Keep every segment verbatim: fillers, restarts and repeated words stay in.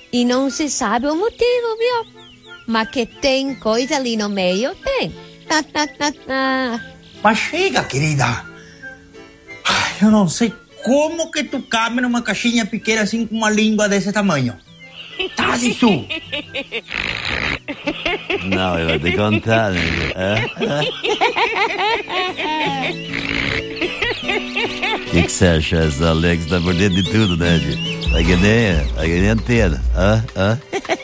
E não se sabe o motivo, viu? Mas que tem coisa ali no meio, tem. Mas chega, querida. Ai, eu não sei como que tu cabe numa caixinha pequena assim com uma língua desse tamanho. Tá, isso? Não, eu vou te contar, né? O que você acha? Essa Alex tá por dentro de tudo, né? Tá que nem, tá que nem antena. Ah, ah.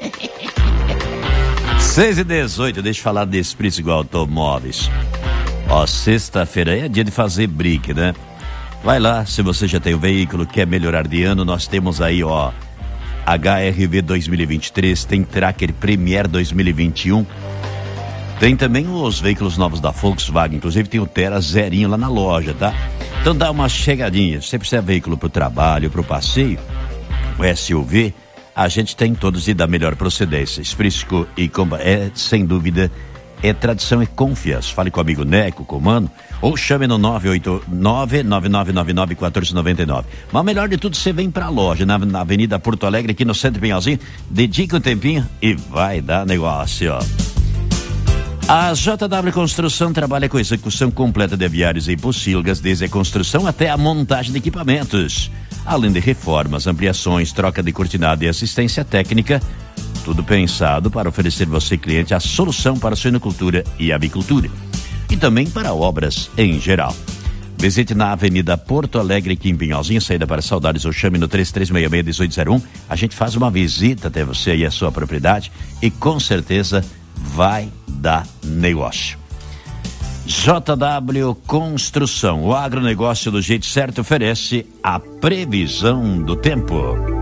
seis e dezoito, deixa eu falar desse preço igual automóveis. Ó, sexta-feira é dia de fazer brique, né? Vai lá, se você já tem o veículo, quer melhorar de ano, nós temos aí, ó, H R V dois mil e vinte e três, tem Tracker Premier dois mil e vinte e um, tem também os veículos novos da Volkswagen, inclusive tem o Terra zerinho lá na loja, tá? Então dá uma chegadinha, se você precisa de veículo pro trabalho, pro passeio, o S U V, a gente tem todos e da melhor procedência. Esprisco e Comba é, sem dúvida, é tradição e confiança. Fale com o amigo Neco, comando, ou chame no nove oito nove, nove nove nove nove, um quatro nove nove. Mas o melhor de tudo, você vem pra loja, na, na Avenida Porto Alegre, aqui no Centro Pinhalzinho, dedica um tempinho e vai dar negócio, ó. A J W Construção trabalha com execução completa de aviários e pocilgas, desde a construção até a montagem de equipamentos. Além de reformas, ampliações, troca de cortinado e assistência técnica, tudo pensado para oferecer você, cliente, a solução para a suinocultura e avicultura. E também para obras em geral. Visite na Avenida Porto Alegre, aqui em Pinhalzinho, saída para Saudades, ou chame no três três seis seis, um oito zero um. A gente faz uma visita até você e a sua propriedade e com certeza vai dar negócio. J W Construção, o agronegócio do jeito certo, oferece a previsão do tempo.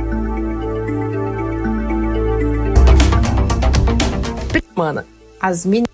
Mana, as mini...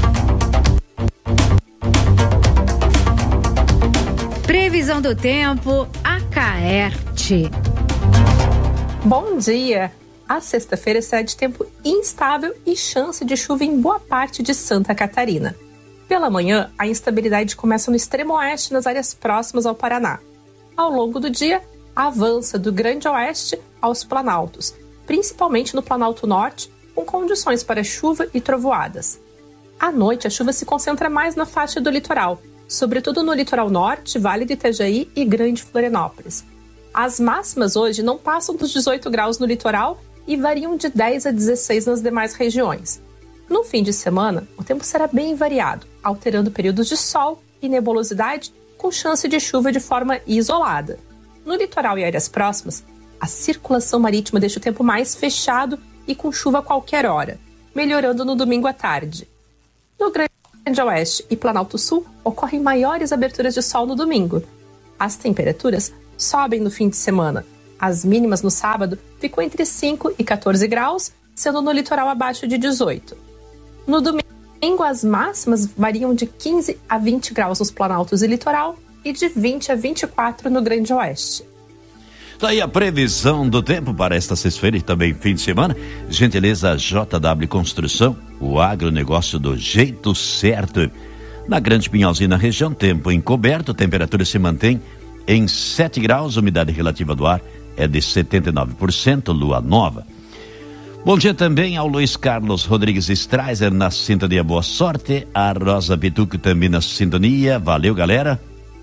Previsão do tempo, Acaerte. Bom dia! A sexta-feira será de tempo instável e chance de chuva em boa parte de Santa Catarina. Pela manhã, a instabilidade começa no extremo oeste, nas áreas próximas ao Paraná. Ao longo do dia, avança do Grande Oeste aos Planaltos, principalmente no Planalto Norte, com condições para chuva e trovoadas. À noite, a chuva se concentra mais na faixa do litoral, sobretudo no litoral norte, Vale do Itajaí e Grande Florianópolis. As máximas hoje não passam dos dezoito graus no litoral e variam de dez a dezesseis nas demais regiões. No fim de semana, o tempo será bem variado, alterando períodos de sol e nebulosidade com chance de chuva de forma isolada. No litoral e áreas próximas, a circulação marítima deixa o tempo mais fechado e com chuva a qualquer hora, melhorando no domingo à tarde. No Grande Oeste e Planalto Sul, ocorrem maiores aberturas de sol no domingo. As temperaturas sobem no fim de semana. As mínimas no sábado ficam entre cinco e quatorze graus, sendo no litoral abaixo de dezoito. No domingo, as máximas variam de quinze a vinte graus nos Planaltos e litoral e de vinte a vinte e quatro no Grande Oeste. Daí a previsão do tempo para esta sexta-feira e também fim de semana. Gentileza J W Construção, o agronegócio do jeito certo. Na Grande Pinhalzinho, na região, tempo encoberto, temperatura se mantém em sete graus, umidade relativa do ar é de setenta e nove por cento, lua nova. Bom dia também ao Luiz Carlos Rodrigues Straiser na sintonia, boa sorte. A Rosa Pituco também na sintonia, valeu galera.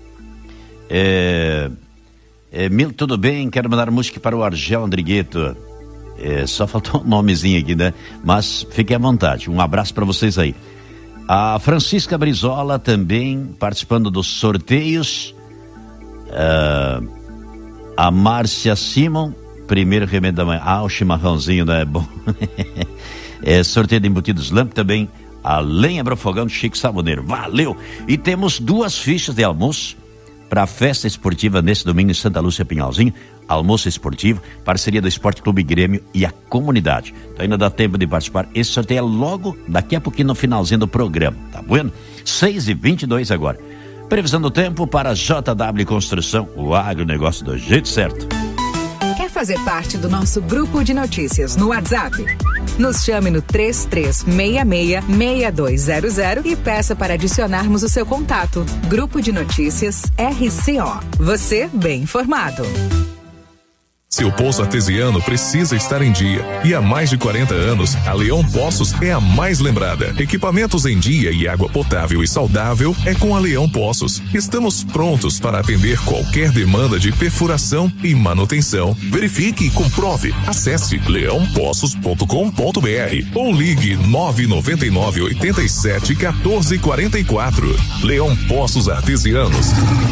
É... É, Mil, tudo bem? Quero mandar música para o Argel Andrigueto. É, só faltou um nomezinho aqui, né? Mas fiquem à vontade. Um abraço para vocês aí. A Francisca Brizola também participando dos sorteios. Uh, a Márcia Simon, primeiro remédio da manhã. Ah, o chimarrãozinho, né? É bom. É, sorteio de embutidos Lamp também. A Lenha Brofogão do Chico Saboneiro. Valeu! E temos duas fichas de almoço para a festa esportiva nesse domingo em Santa Lúcia Pinhalzinho, almoço esportivo, parceria do Esporte Clube Grêmio e a comunidade. Então ainda dá tempo de participar. Esse sorteio é logo daqui a pouquinho no finalzinho do programa, tá bueno? seis e vinte e dois agora. Previsão do tempo para J W Construção, o agronegócio do jeito certo. Quer fazer parte do nosso grupo de notícias no WhatsApp? Nos chame no três três seis seis, seis dois zero zero e peça para adicionarmos o seu contato. Grupo de Notícias R C O. Você bem informado. Seu poço artesiano precisa estar em dia. E há mais de quarenta anos, a Leão Poços é a mais lembrada. Equipamentos em dia e água potável e saudável é com a Leão Poços. Estamos prontos para atender qualquer demanda de perfuração e manutenção. Verifique e comprove. Acesse leão poços ponto com ponto br ou ligue nove nove nove oito sete um quatro quatro quatro. Leão Poços Artesianos.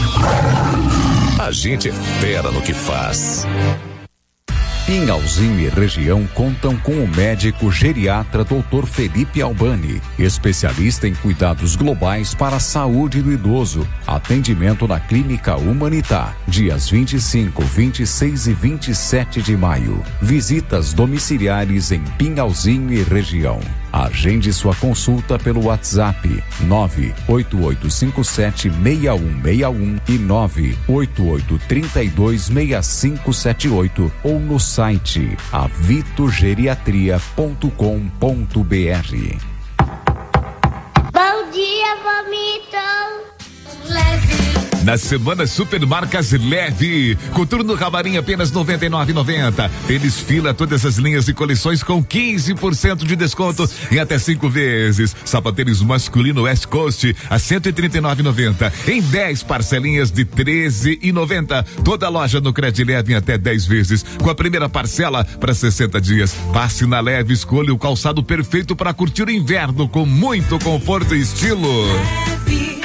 A gente é fera no que faz. Pinhalzinho e região contam com o médico geriatra doutor Felipe Albani, especialista em cuidados globais para a saúde do idoso. Atendimento na Clínica Humanitar, dias vinte e cinco, vinte e seis e vinte e sete de maio. Visitas domiciliares em Pinhalzinho e região. Agende sua consulta pelo WhatsApp nove oito oito cinco sete seis um seis um e nove oito oito três dois seis cinco sete oito ou no site avito geriatria ponto com ponto br. Bom dia, vomito. Leve. Na semana Supermarcas Leve, coturno camarim apenas noventa e nove reais e noventa centavos. Tênis fila, todas as linhas e coleções com quinze por cento de desconto em até cinco vezes. Sapatênis masculino West Coast a cento e trinta e nove reais e noventa centavos em dez parcelinhas de treze reais e noventa centavos. Toda loja no Cred Leve em até dez vezes, com a primeira parcela para sessenta dias. Passe na Leve, escolha o calçado perfeito para curtir o inverno com muito conforto e estilo. Leve.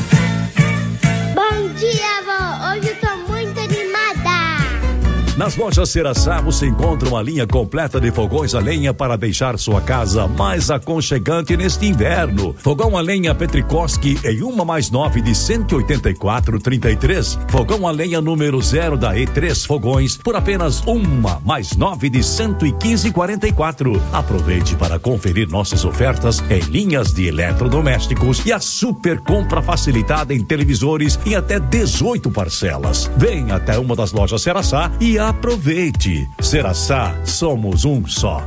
Bom dia, avó. Hoje eu tô muito animada. Nas lojas Ceraçá você encontra uma linha completa de fogões a lenha para deixar sua casa mais aconchegante neste inverno. Fogão a lenha Petrikoski em uma mais nove de cento e oitenta e quatro reais e trinta e três centavos. Fogão a lenha número zero da E três Fogões por apenas uma mais nove de cento e quinze reais e quarenta e quatro centavos. Aproveite para conferir nossas ofertas em linhas de eletrodomésticos e a super compra facilitada em televisores em até dezoito parcelas. Venha até uma das lojas Ceraçá e aproveite. Ceraçá, somos um só.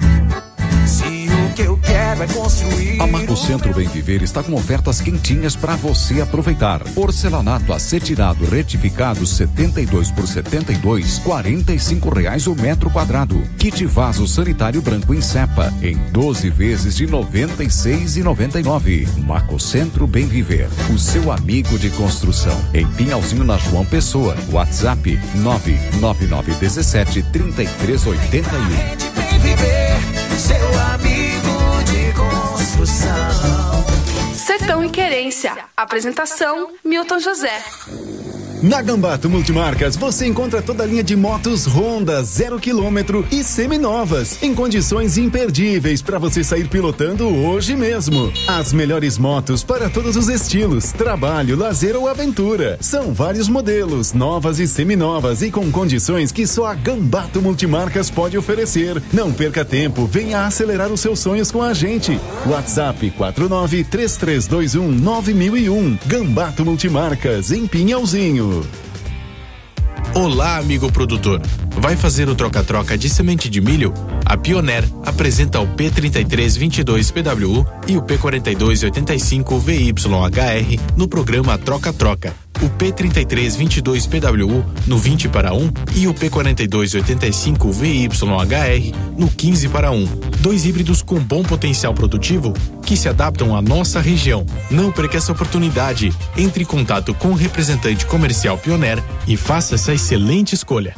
Se o que eu quero é construir. A Marco Centro Bem Viver está com ofertas quentinhas para você aproveitar. Porcelanato acetinado retificado setenta e dois por setenta e dois, quarenta e cinco reais o metro quadrado. Kit vaso sanitário branco em cepa em doze vezes de noventa e seis reais e noventa e nove centavos. Marco Centro Bem Viver, o seu amigo de construção. Em Pinhalzinho, na João Pessoa. WhatsApp nove nove nove um sete três três oito um. Bem Viver, seu amigo de construção. Sertão e Querência. Apresentação Milton José. Na Gambato Multimarcas você encontra toda a linha de motos Honda zero quilômetro e seminovas em condições imperdíveis para você sair pilotando hoje mesmo. As melhores motos para todos os estilos, trabalho, lazer ou aventura. São vários modelos, novas e seminovas e com condições que só a Gambato Multimarcas pode oferecer. Não perca tempo, venha acelerar os seus sonhos com a gente. WhatsApp quatro nove três três dois um nove mil e um. Gambato Multimarcas em Pinhalzinho. Olá, amigo produtor. Vai fazer o troca-troca de semente de milho? A Pioneer apresenta o P trinta e três vinte e dois P W U e o P quarenta e dois oitenta e cinco V Y H R no programa Troca-Troca. O P trinta e três vinte e dois P W U no vinte para um e o P quarenta e dois oitenta e cinco V Y H R no quinze para um. Dois híbridos com bom potencial produtivo que se adaptam à nossa região. Não perca essa oportunidade. Entre em contato com o representante comercial Pioneer e faça essa excelente escolha.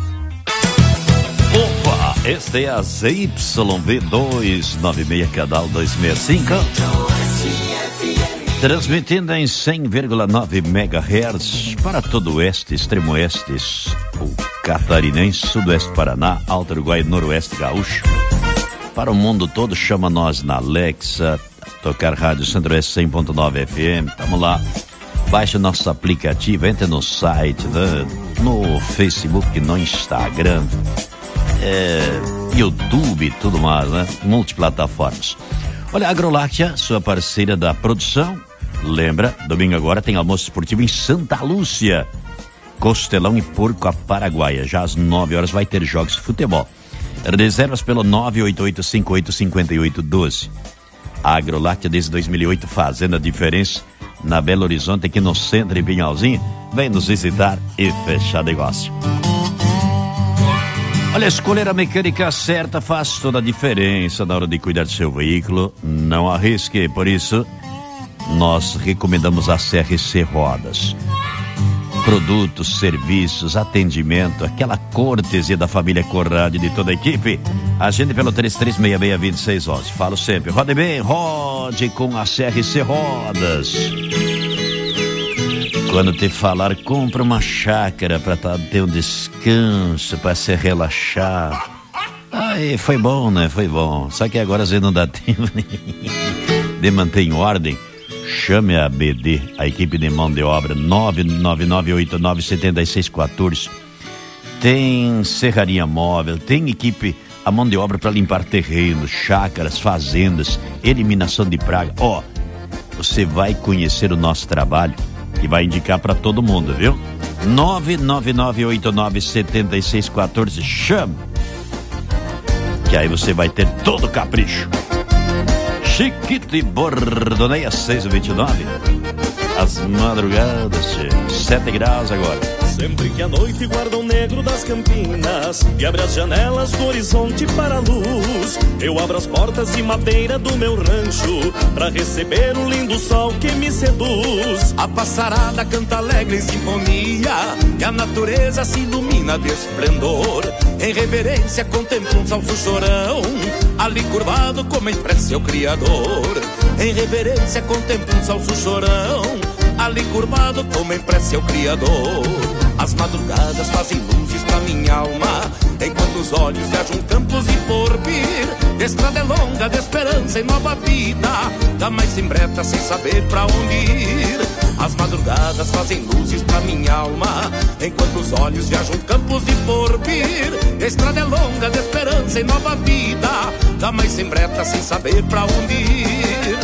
Opa, este é a Z Y V duzentos e noventa e seis, canal duzentos e sessenta e cinco. Transmitindo em cem vírgula nove megahertz para todo o oeste, extremo oeste, o catarinense, sudoeste Paraná, alto Uruguai, noroeste gaúcho. Para o mundo todo, chama nós na Alexa, tocar rádio Centro-Oeste cem ponto nove F M, tamo lá. Baixe nosso aplicativo, entre no site, né? No Facebook, no Instagram, é, YouTube e tudo mais, né? Multiplataformas. Olha, a Agroláctea, sua parceira da produção. Lembra, domingo agora tem almoço esportivo em Santa Lúcia. Costelão e porco à paraguaia. Já às nove horas vai ter jogos de futebol. Reservas pelo nove oito oito cinco oito cinco oito um dois. A Agroláctea desde dois mil e oito fazendo a diferença na Belo Horizonte, aqui no centro de Pinhalzinho. Vem nos visitar e fechar negócio. Olha, escolher a mecânica certa faz toda a diferença na hora de cuidar do seu veículo. Não arrisque, por isso, nós recomendamos a C R C Rodas. Produtos, serviços, atendimento, aquela cortesia da família Corrado e de toda a equipe. Agende pelo três três seis seis, dois seis um um. Falo sempre, rode bem, rode com a C R C Rodas. Quando te falar, compra uma chácara para ter um descanso, para se relaxar. Aí, foi bom, né? Foi bom. Só que agora você não dá tempo de manter em ordem. Chame a B D, a equipe de mão de obra, nove nove nove oito nove sete seis um quatro. Tem serraria móvel, tem equipe, a mão de obra para limpar terrenos, chácaras, fazendas, eliminação de praga. Ó, você vai conhecer o nosso trabalho e vai indicar para todo mundo, viu? nove nove nove oito nove sete seis um quatro. Chame, que aí você vai ter todo o capricho. Chiquito e Bordoneia, seis e vinte e nove. As madrugadas, sete graus agora. Sempre que a noite guarda o negro das campinas e abre as janelas do horizonte para a luz, eu abro as portas de madeira do meu rancho pra receber o lindo sol que me seduz. A passarada canta alegre em sinfonia e a natureza se ilumina de esplendor. Em reverência contemplo um salso chorão, ali curvado como em prece ao Criador. Em reverência contemplo um salso chorão, ali curvado como em prece ao Criador. As madrugadas fazem luzes pra minha alma, enquanto os olhos viajam campos e porvir. De estrada é longa, de esperança e nova vida, da mais sem breta sem saber pra onde ir. As madrugadas fazem luzes pra minha alma, enquanto os olhos viajam campos e porvir. De estrada é longa, de esperança e nova vida, da mais sem breta sem saber pra onde ir.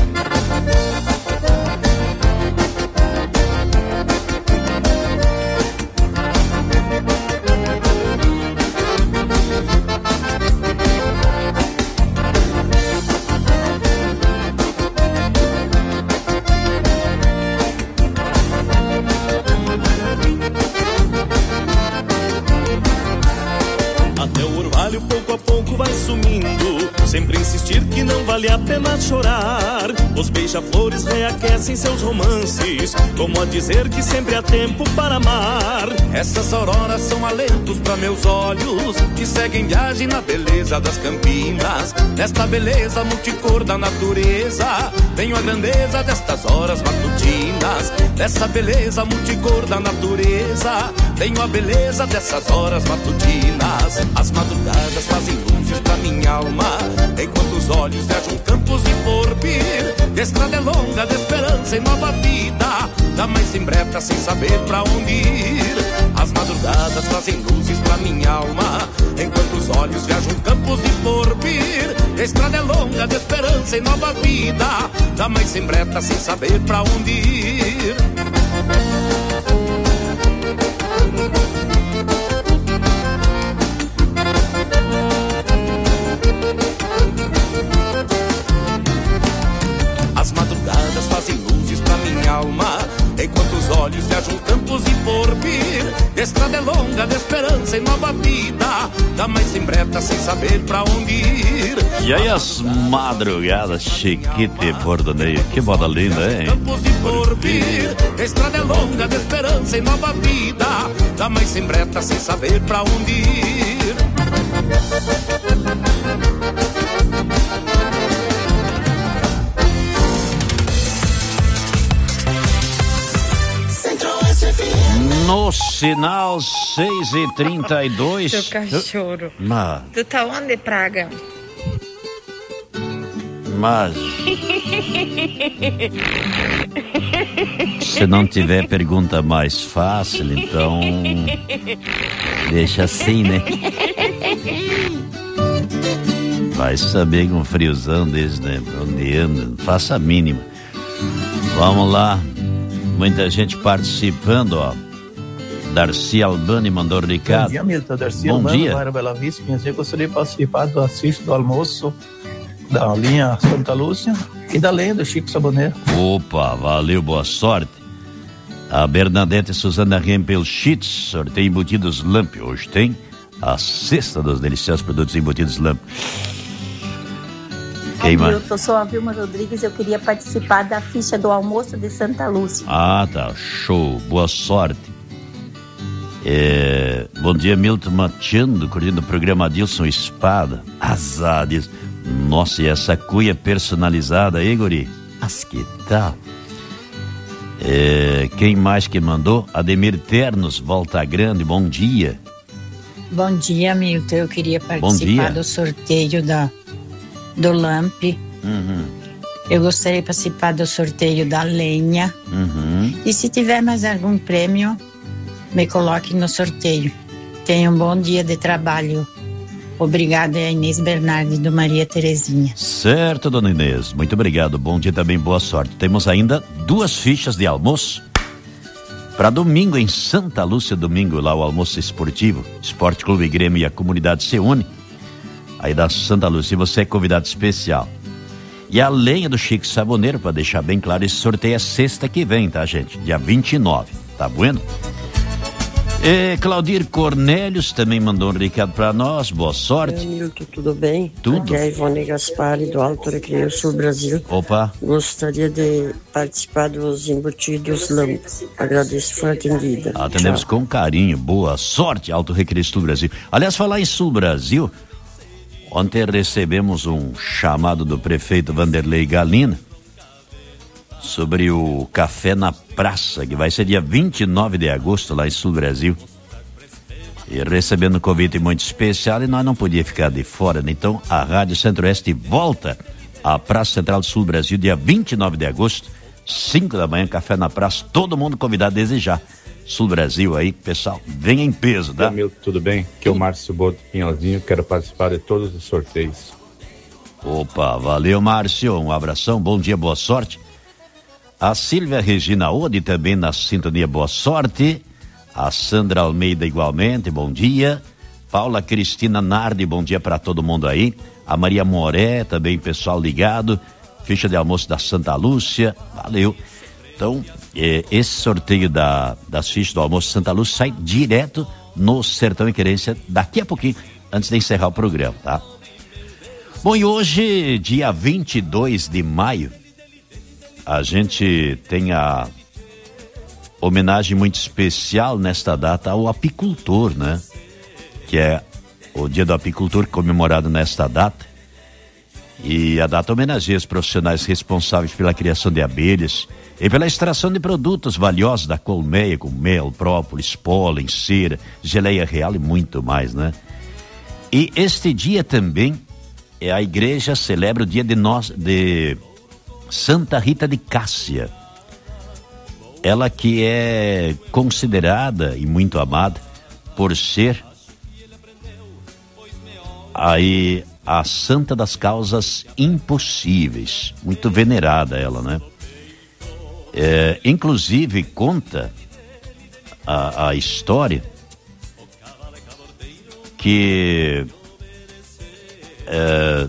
Pouco a pouco vai sumindo, sempre insistir que não vale a pena chorar. Os beija-flores reaquecem seus romances, como a dizer que sempre há tempo para amar. Essas auroras são alentos para meus olhos, que seguem viagem na beleza das campinas. Nesta beleza multicor da natureza, tenho a grandeza destas horas matutinas. Nessa beleza multicor da natureza, tenho a beleza dessas horas matutinas. As madrugadas fazem luzes pra minha alma, enquanto os olhos viajam campos e porvir. De estrada é longa, de esperança e nova vida, da mais sem breta sem saber pra onde ir. As madrugadas fazem luzes pra minha alma, enquanto os olhos viajam campos e porvir. De estrada é longa, de esperança e nova vida, da mais sem breta sem saber pra onde ir. As madrugadas fazem luzes pra minha alma, enquanto os olhos viajam campos e porvir. De estrada é longa, de esperança e nova vida, da mais sem breta sem saber pra onde ir. E aí as madrugadas, Chiquito e Bordoneio, que moda linda, hein? Campos e porvir. De estrada é longa, de esperança e nova vida, da mais sem breta sem saber pra onde ir. No sinal seis e trinta e dois. Seu cachorro. Mas, Tu tá onde, Praga? mas se não tiver pergunta mais fácil, então deixa assim, né? Vai saber com um friozão desse, né? Onde anda, não faça a mínima. Vamos lá. Muita gente participando, ó. Darcy Albani mandou o recado. Bom dia, Milton. Darcy Bom Albani, dia. Bairro Bela Vista. Eu gostaria de participar do assist do almoço da linha Santa Lúcia e da lenha do Chico Saboneiro. Opa, valeu, boa sorte. A Bernadette Suzana Rempel Schitz, sorteio embutidos Lamp. Hoje tem A cesta dos deliciosos produtos embutidos Lamp. Quem mais? Eu sou a Vilma Rodrigues, eu queria participar da ficha do almoço de Santa Lúcia. Ah, tá, show, boa sorte. É, bom dia, Milton Machado, curtindo o programa Adilson Espada. Azar, diz. Nossa, e essa cuia personalizada aí, guri? Mas que tal? É, quem mais que mandou? Ademir Ternos, Volta Grande, bom dia. Bom dia, Milton, eu queria participar do sorteio da, do Lamp. Uhum. Eu gostaria de participar do sorteio da lenha. Uhum. E se tiver mais algum prêmio, me coloque no sorteio. Tenha um bom dia de trabalho. Obrigada, é a Inês Bernardi do Maria Terezinha. Certo, dona Inês, muito obrigado, bom dia também, boa sorte. Temos ainda duas fichas de almoço para domingo em Santa Lúcia, domingo lá o almoço esportivo, Esporte Clube Grêmio e a comunidade se une, aí da Santa Lúcia, e você é convidado especial. E a lenha do Chico Saboneiro, para deixar bem claro, esse sorteio é sexta que vem, tá, gente? Dia vinte e nove, tá bueno? E Claudir Cornélios também mandou um recado para nós, boa sorte. Oi, Milton, tudo bem? Tudo. Aqui é a Ivone Gaspari, do Alto Recreio Sul Brasil. Opa. Gostaria de participar dos embutidos Lamp. Agradeço, foi atendida. Atendemos Tchau. com carinho, boa sorte, Alto Recreio Sul Brasil. Aliás, falar em Sul Brasil, ontem recebemos um chamado do prefeito Vanderlei Galina sobre o Café na Praça, que vai ser dia vinte e nove de agosto lá em Sul Brasil. E recebendo um convite muito especial e nós não podíamos ficar de fora, né? Então a Rádio Centro-Oeste volta à Praça Central do Sul Brasil dia vinte e nove de agosto, cinco da manhã, Café na Praça, todo mundo convidado desde já. Sul Brasil aí, pessoal, vem em peso, tá? Milton, tudo bem? Aqui é o Márcio Boto Pinhalzinho, quero participar de todos os sorteios. Opa, valeu, Márcio, um abração, bom dia, boa sorte. A Silvia Regina Ode também na sintonia, boa sorte. A Sandra Almeida igualmente, bom dia. Paula Cristina Nardi, bom dia para todo mundo aí. A Maria Moré também, pessoal ligado. Ficha de almoço da Santa Lúcia, valeu. Então, eh, esse sorteio da, das fichas do almoço Santa Lúcia sai direto no Sertão e Querência daqui a pouquinho, antes de encerrar o programa, tá? Bom, e hoje, dia vinte e dois de maio, a gente tem a homenagem muito especial nesta data ao apicultor, né? Que é o dia do apicultor comemorado nesta data. E a data homenageia os profissionais responsáveis pela criação de abelhas e pela extração de produtos valiosos da colmeia, como mel, própolis, pólen, cera, geleia real e muito mais, né? E este dia também, é a igreja celebra o dia de nós, de Santa Rita de Cássia, ela que é considerada e muito amada por ser aí a santa das causas impossíveis, muito venerada ela, né? É, inclusive conta a, a história que é,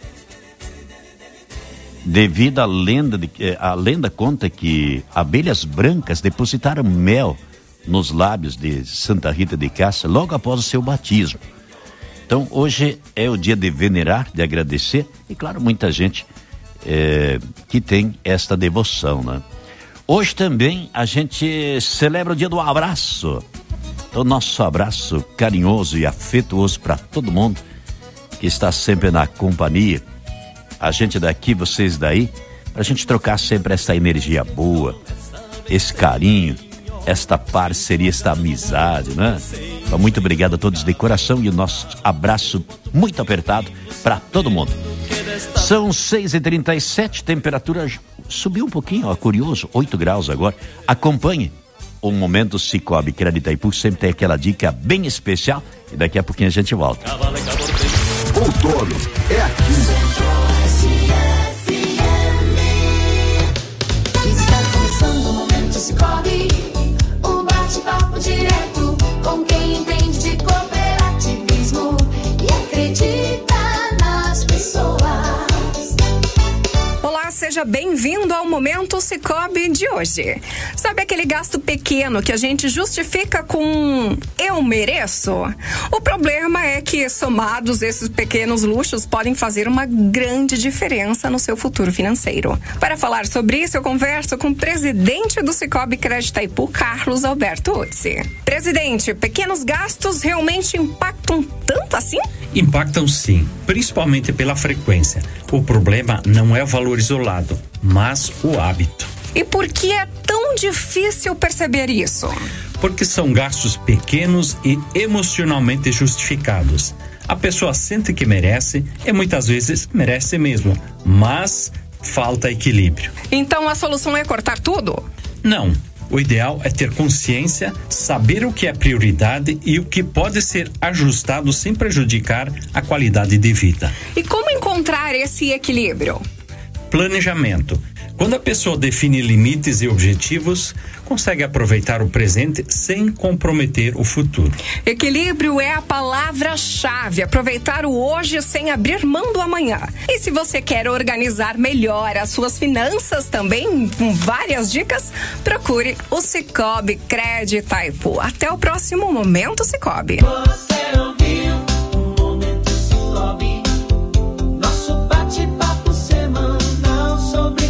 devido à lenda, de, a lenda conta que abelhas brancas depositaram mel nos lábios de Santa Rita de Cássia logo após o seu batismo. Então hoje é o dia de venerar, de agradecer, e claro, muita gente é, que tem esta devoção, né? Hoje também a gente celebra o dia do abraço. Então nosso abraço carinhoso e afetuoso para todo mundo que está sempre na companhia. A gente daqui, vocês daí, pra gente trocar sempre essa energia boa, esse carinho, esta parceria, esta amizade, né? Então, muito obrigado a todos de coração e o nosso abraço muito apertado para todo mundo. São seis e trinta e sete, temperatura subiu um pouquinho, ó, curioso, oito graus agora. Acompanhe o Momento Cicobi Crédito Itaipu, sempre tem aquela dica bem especial e daqui a pouquinho a gente volta. Outono é aqui. Cicobi, um bate-papo direto com quem entende de cooperativismo e acredita nas pessoas. Olá, seja seja bem-vindo ao Momento Sicoob de hoje. Sabe aquele gasto pequeno que a gente justifica com eu mereço? O problema é que, somados, esses pequenos luxos podem fazer uma grande diferença no seu futuro financeiro. Para falar sobre isso, eu converso com o presidente do Sicoob Crédito Itaipu, Carlos Alberto Utsi. Presidente, pequenos gastos realmente impactam tanto assim? Impactam sim, principalmente pela frequência. O problema não é o valor isolado, mas o hábito. E por que é tão difícil perceber isso? Porque são gastos pequenos e emocionalmente justificados. A pessoa sente que merece e muitas vezes merece mesmo, mas falta equilíbrio. Então a solução é cortar tudo? Não. O ideal é ter consciência, saber o que é prioridade e o que pode ser ajustado sem prejudicar a qualidade de vida. E como encontrar esse equilíbrio? Planejamento. Quando a pessoa define limites e objetivos, consegue aproveitar o presente sem comprometer o futuro. Equilíbrio é a palavra-chave. Aproveitar o hoje sem abrir mão do amanhã. E se você quer organizar melhor as suas finanças também, com várias dicas, procure o Sicoob Crédito Itaipu. Até o próximo Momento Sicoob. Você ouviu o Momento Sicoob, nosso bate-papo semanal sobre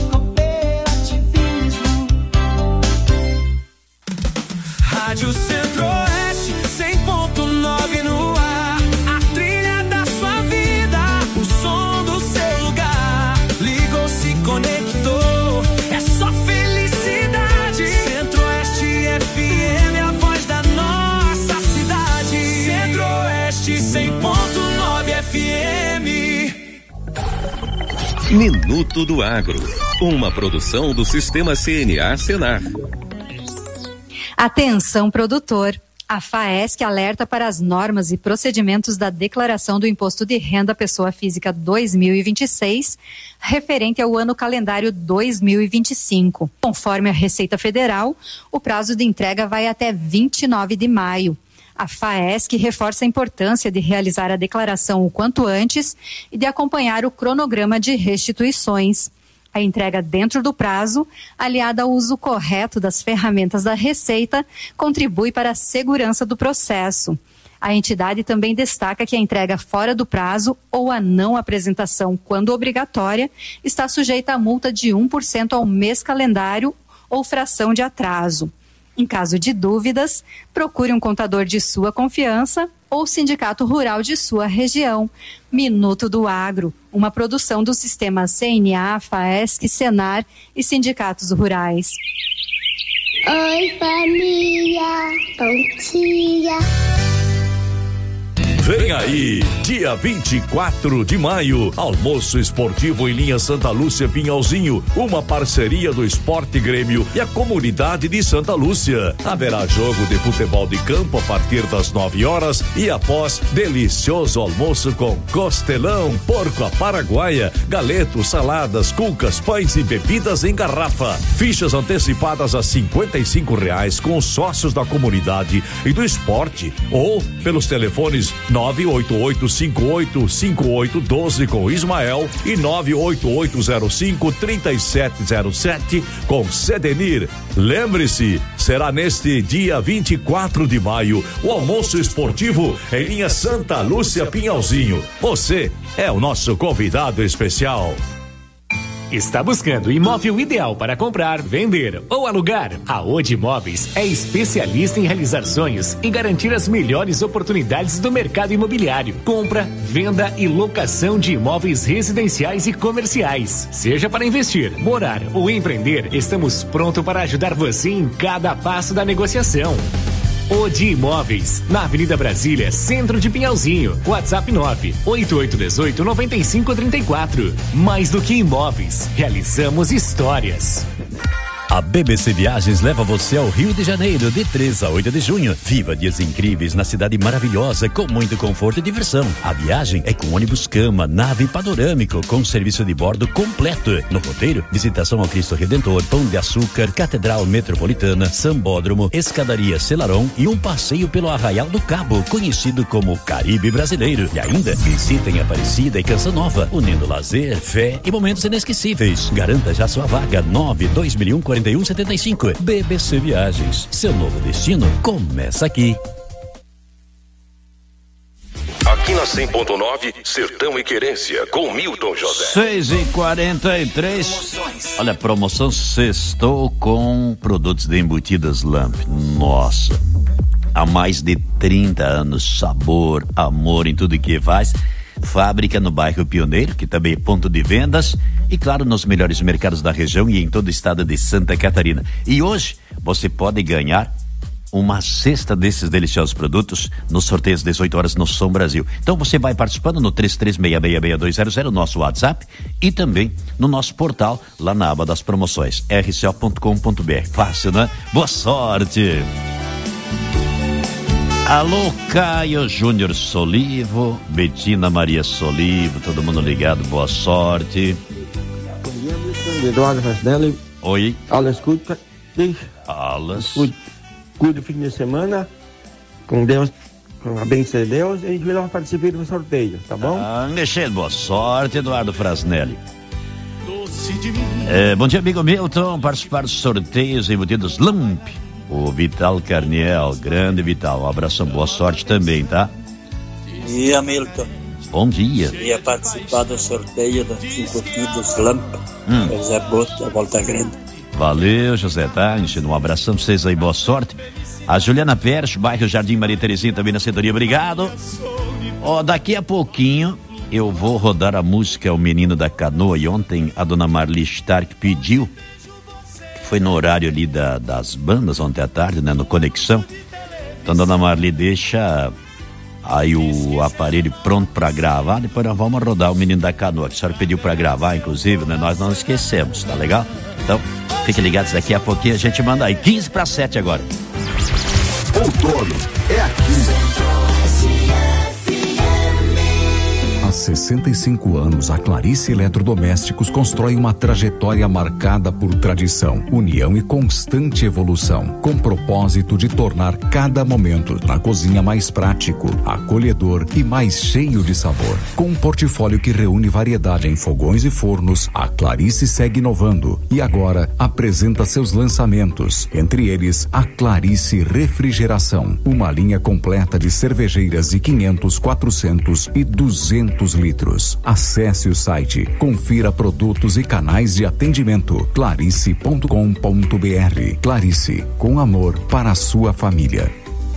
Rádio Centro-Oeste, cem ponto nove no ar. A trilha da sua vida, o som do seu lugar. Ligou, se conectou, é só felicidade. Centro-Oeste F M, a voz da nossa cidade. Centro-Oeste, cem ponto nove F M. Minuto do Agro, uma produção do Sistema C N A Senar. Atenção, produtor! A FAESC alerta para as normas e procedimentos da Declaração do Imposto de Renda Pessoa Física dois mil e vinte e seis, referente ao ano calendário dois mil e vinte e cinco. Conforme a Receita Federal, o prazo de entrega vai até vinte e nove de maio. A FAESC reforça a importância de realizar a declaração o quanto antes e de acompanhar o cronograma de restituições. A entrega dentro do prazo, aliada ao uso correto das ferramentas da Receita, contribui para a segurança do processo. A entidade também destaca que a entrega fora do prazo ou a não apresentação, quando obrigatória, está sujeita a multa de um por cento ao mês calendário ou fração de atraso. Em caso de dúvidas, procure um contador de sua confiança ou sindicato rural de sua região. Minuto do Agro, uma produção do Sistema C N A, FAESC, Senar e sindicatos rurais. Oi, família, bom dia. Vem aí, dia vinte e quatro de maio, almoço esportivo em linha Santa Lúcia Pinhalzinho, uma parceria do Esporte Grêmio e a comunidade de Santa Lúcia. Haverá jogo de futebol de campo a partir das nove horas e após, delicioso almoço com costelão, porco à paraguaia, galetos, saladas, cucas, pães e bebidas em garrafa. Fichas antecipadas a cinquenta e cinco reais com os sócios da comunidade e do esporte ou pelos telefones nove oito oito cinco oito cinco oito um dois com Ismael e nove oito oito zero cinco três sete zero sete com Sedenir. Lembre-se, será neste dia vinte e quatro de maio o almoço esportivo em linha Santa Lúcia Pinhalzinho. Você é o nosso convidado especial. Está buscando o imóvel ideal para comprar, vender ou alugar? A Odi Imóveis é especialista em realizar sonhos e garantir as melhores oportunidades do mercado imobiliário. Compra, venda e locação de imóveis residenciais e comerciais. Seja para investir, morar ou empreender, estamos prontos para ajudar você em cada passo da negociação. Odi Imóveis, na Avenida Brasília, centro de Pinhalzinho. WhatsApp nove oito oito um oito nove cinco três quatro. Mais do que imóveis, realizamos histórias. A B B C Viagens leva você ao Rio de Janeiro de três a oito de junho. Viva dias incríveis na cidade maravilhosa com muito conforto e diversão. A viagem é com ônibus cama, nave panorâmico com serviço de bordo completo. No roteiro, visitação ao Cristo Redentor, Pão de Açúcar, Catedral Metropolitana, Sambódromo, Escadaria Selarón e um passeio pelo Arraial do Cabo, conhecido como Caribe Brasileiro. E ainda, visitem Aparecida e Canção Nova, unindo lazer, fé e momentos inesquecíveis. Garanta já sua vaga. nove dois mil e um, quarenta e um, setenta e cinco. B B C Viagens. Seu novo destino começa aqui. Aqui na cem ponto nove, Sertão e Querência, com Milton José. seis e quarenta e três. Olha, promoção sextou com produtos de embutidas Lamp. Nossa, há mais de trinta anos, sabor, amor em tudo que faz. Fábrica no bairro Pioneiro, que também é ponto de vendas, e claro, nos melhores mercados da região e em todo o estado de Santa Catarina. E hoje você pode ganhar uma cesta desses deliciosos produtos nos sorteios dezoito horas no Som Brasil. Então você vai participando no três três seis seis seis dois zero zero, nosso WhatsApp, e também no nosso portal, lá na aba das promoções, r c o ponto com ponto b r. Fácil, né? Boa sorte! Alô, Caio Júnior Solivo, Betina Maria Solivo, todo mundo ligado, boa sorte. Bom dia, Milton, Eduardo Rasdelli. Oi. Alas, escuta. Alas. Cuide o fim de semana, com Deus, com a bênção de Deus, e a gente vai participar do sorteio, tá bom? Ah, mexendo, boa sorte, Eduardo Frasnelli. É, bom dia, amigo Milton, participar dos sorteios embutidos Lamp. O Vital Carniel, grande Vital, um abração, boa sorte também, tá? Bom dia, Milton. Bom dia. Ia participar do sorteio dos embutidos Lamp. Hum. José Boto, a Volta Grande. Valeu, José, tá? Enchendo um abração pra vocês aí, boa sorte. A Juliana Pérez, bairro Jardim Maria Terezinha, também na sedoria, obrigado. Ó, daqui a pouquinho eu vou rodar a música O Menino da Canoa, e ontem a dona Marli Stark pediu. Foi no horário ali da, das bandas ontem à tarde, né? No Conexão. Então, dona Marli, deixa aí o aparelho pronto pra gravar. Depois nós vamos rodar o Menino da Canoa, que a senhora pediu pra gravar, inclusive, né? Nós não esquecemos, tá legal? Então, fiquem ligados, daqui a pouquinho a gente manda aí. quinze para sete agora. Outono é aqui. Há sessenta e cinco anos, a Clarice Eletrodomésticos constrói uma trajetória marcada por tradição, união e constante evolução, com propósito de tornar cada momento na cozinha mais prático, acolhedor e mais cheio de sabor. Com um portfólio que reúne variedade em fogões e fornos, a Clarice segue inovando e agora apresenta seus lançamentos, entre eles a Clarice Refrigeração, uma linha completa de cervejeiras de quinhentos, quatrocentos e duzentos litros. Acesse o site, confira produtos e canais de atendimento clarice ponto com ponto b r. Clarice, com amor para a sua família.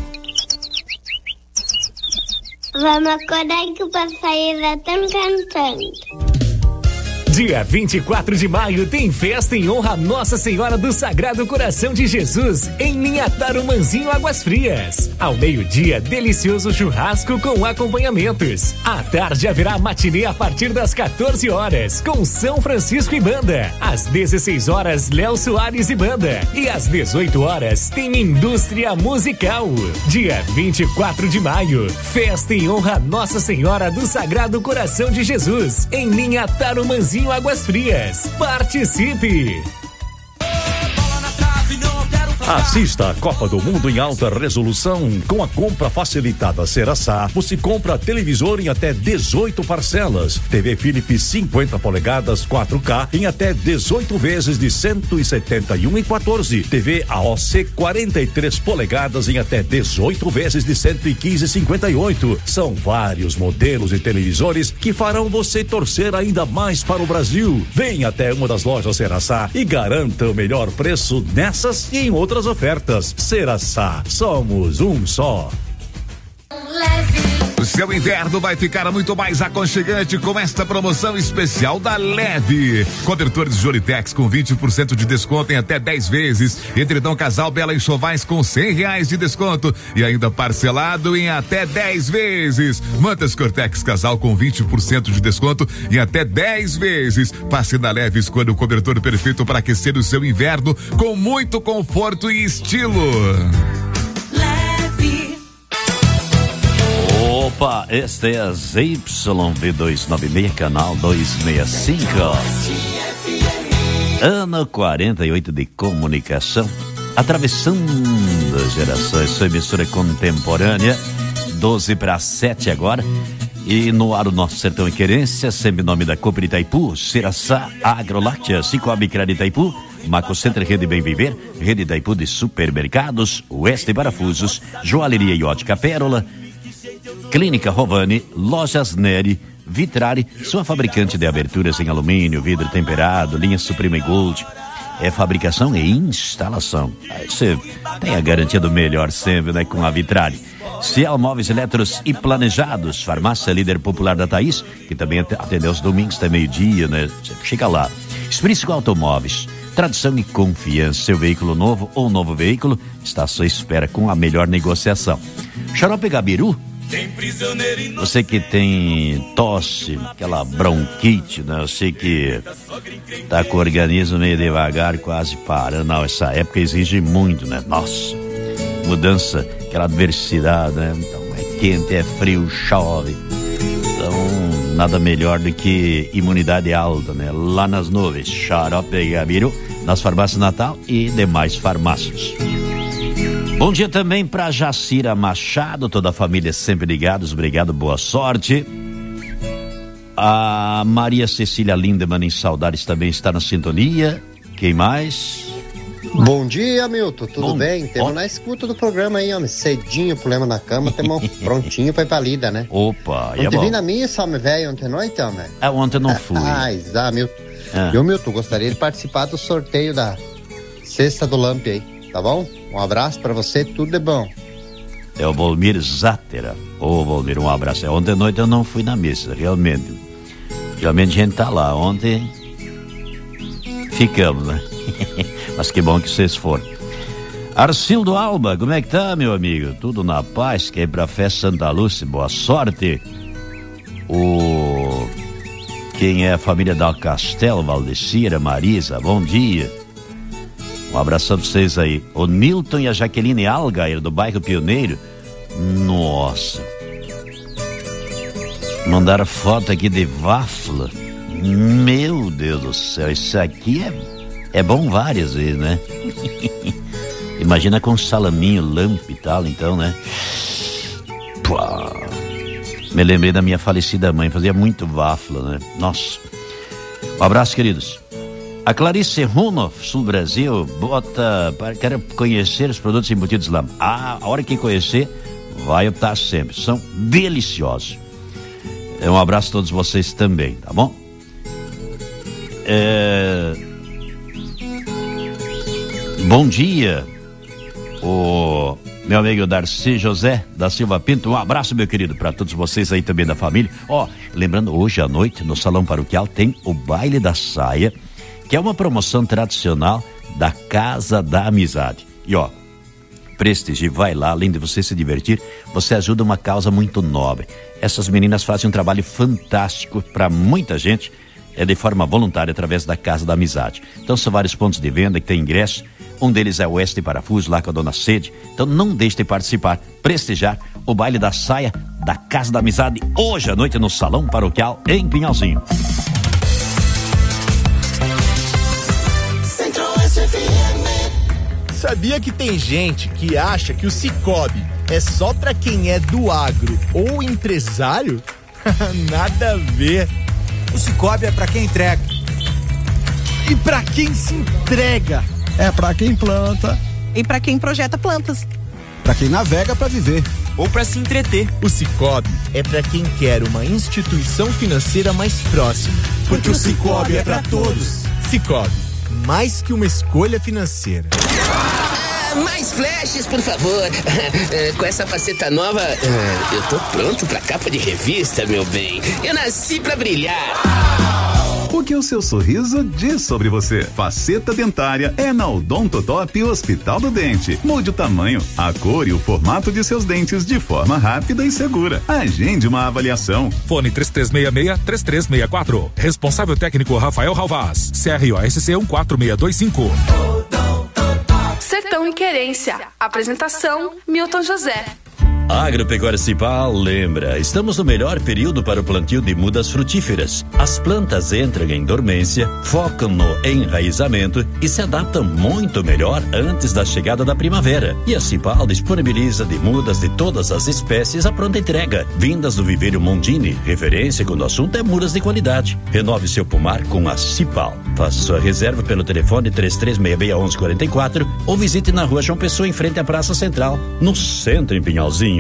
Vamos acordar que o passarinho já estão cantando. Dia vinte e quatro de maio tem festa em honra a Nossa Senhora do Sagrado Coração de Jesus em Linha Tarumanzinho, Águas Frias. Ao meio-dia, delicioso churrasco com acompanhamentos. À tarde haverá matinê a partir das quatorze horas com São Francisco e Banda. Às dezesseis horas, Léo Soares e Banda. E às dezoito horas tem Indústria Musical. Dia vinte e quatro de maio, festa em honra a Nossa Senhora do Sagrado Coração de Jesus em Linha Tarumanzinho, Águas Frias. Participe! Assista a Copa do Mundo em alta resolução com a compra facilitada Ceraçá. Você compra televisor em até dezoito parcelas. T V Philips cinquenta polegadas quatro K em até dezoito vezes de cento e setenta e um e quatorze. T V A O C quarenta e três polegadas em até dezoito vezes de cento e quinze e cinquenta e oito. São vários modelos de televisores que farão você torcer ainda mais para o Brasil. Venha até uma das lojas Ceraçá e garanta o melhor preço nessas e em outras ofertas. Ceraçá, somos um só. Leve, O seu inverno vai ficar muito mais aconchegante com esta promoção especial da Leve. Cobertores Jolitex com vinte por cento de desconto em até dez vezes. Edredom Casal Bela Enxovais com cem reais de desconto e ainda parcelado em até dez vezes. Mantas Cortex Casal com vinte por cento de desconto em até dez vezes. Passe na Leve, escolha o cobertor perfeito para aquecer o seu inverno com muito conforto e estilo. Leve. Opa, este é a Z Y V duzentos e noventa e seis, canal duzentos e sessenta e cinco. Ano quarenta e oito de comunicação, atravessando gerações, sua emissora contemporânea, doze para sete agora. E no ar o nosso sertão e querência, sempre em nome da Cooper Itaipu, Ciraçá, Agroláctea, Cicobi Crédito Itaipu, Maco Center, Rede Bem Viver, Rede Itaipu de Supermercados, Oeste Parafusos, Joalheria e Ótica Pérola, Clínica Rovani, Lojas Neri, Vitrari, sua fabricante de aberturas em alumínio, vidro temperado, linha Suprema e Gold. É fabricação e instalação. Aí você tem a garantia do melhor sempre, né, com a Vitrari. Ciel Móveis Eletros e Planejados, farmácia líder popular da Thaís, que também atende aos domingos até meio-dia, né? Chega lá. Esprício Automóveis, tradição e confiança. Seu veículo novo ou novo veículo está à sua espera com a melhor negociação. Xarope Gabiru, você que tem tosse, aquela bronquite, né? Eu sei que tá com o organismo meio devagar, quase parando. Não, essa época exige muito, né? Nossa, mudança, aquela adversidade, né? Então é quente, é frio, chove. Então, nada melhor do que imunidade alta, né? Lá nas nuvens, Xarope Gabiru, nas farmácias Natal e demais farmácias. Bom dia também para Jacira Machado, toda a família sempre ligados, obrigado, boa sorte. A Maria Cecília Lindemann em Saudades também está na sintonia. Quem mais? Bom dia, Milton, tudo Bom, bem? Temos na escuta do programa aí, homem, cedinho, problema na cama, temos prontinho pra ir pra lida, né? Opa, ontem é bom. vi na missa, homem, velho, ontem à noite, homem? É, ontem não fui. Ah, ah Milton. Ah. Eu, Milton, gostaria de participar do sorteio da cesta do Lamp aí, tá bom? Um abraço pra você, tudo de bom. É o Volmir Zátera. Ô, oh, Volmir, um abraço. Ontem à noite eu não fui na missa, realmente. Realmente a gente tá lá. Ontem ficamos, né? Mas que bom que vocês foram. Arcildo Alba, como é que tá, meu amigo? Tudo na paz? Quer ir pra festa Santa Lúcia? Boa sorte. O... Quem é a família da Castelo, Valdecira, Marisa, bom dia. Um abração pra vocês aí. O Nilton e a Jaqueline Algair, do bairro Pioneiro. Nossa. Mandaram foto aqui de Wafla. Meu Deus do céu, isso aqui é, é bom várias vezes, né? Imagina com salaminho, lamp e tal, então, né? Pô. Me lembrei da minha falecida mãe, fazia muito Wafla, né? Nossa. Um abraço, queridos. A Clarice Runoff, Sul Brasil, bota, quero conhecer os produtos embutidos lá. Ah, a hora que conhecer, vai optar sempre. São deliciosos. Um abraço a todos vocês também, tá bom? É... Bom dia, o meu amigo Darcy José da Silva Pinto. Um abraço, meu querido, para todos vocês aí também da família. Ó, lembrando, hoje à noite no Salão Paroquial tem o Baile da Saia, que é uma promoção tradicional da Casa da Amizade. E ó, prestigie, vai lá, além de você se divertir, você ajuda uma causa muito nobre. Essas meninas fazem um trabalho fantástico para muita gente, é de forma voluntária através da Casa da Amizade. Então são vários pontos de venda que tem ingresso, um deles é o Oeste Parafuso, lá com a Dona Sede. Então não deixe de participar, prestigiar o Baile da Saia da Casa da Amizade, hoje à noite no Salão Paroquial em Pinhalzinho. Sabia que tem gente que acha que o Cicobi é só pra quem é do agro ou empresário? Nada a ver. O Cicobi é pra quem entrega. E pra quem se entrega? É pra quem planta. E pra quem projeta plantas. Pra quem navega pra viver. Ou pra se entreter. O Cicobi é pra quem quer uma instituição financeira mais próxima. Porque o Cicobi é pra todos. Cicobi, mais que uma escolha financeira. É Ah, mais flashes, por favor. Com essa faceta nova, eu tô pronto pra capa de revista, meu bem. Eu nasci pra brilhar. O que o seu sorriso diz sobre você? Faceta dentária é na Odontotop Hospital do Dente. Mude o tamanho, a cor e o formato de seus dentes de forma rápida e segura. Agende uma avaliação. Fone três três seis seis, três três seis quatro. Responsável técnico Rafael Ralvaz. C R O S C um quatro seis dois cinco. Sertão e Querência. Apresentação: Milton José. Agropecuária Cipal lembra, estamos no melhor período para o plantio de mudas frutíferas. As plantas entram em dormência, focam no enraizamento e se adaptam muito melhor antes da chegada da primavera. E a Cipal disponibiliza de mudas de todas as espécies a pronta entrega, vindas do viveiro Mondini, referência quando o assunto é mudas de qualidade. Renove seu pomar com a Cipal. Faça sua reserva pelo telefone três três seis seis, um um quatro quatro ou visite na rua João Pessoa, em frente à Praça Central, no centro, em Pinhalzinho.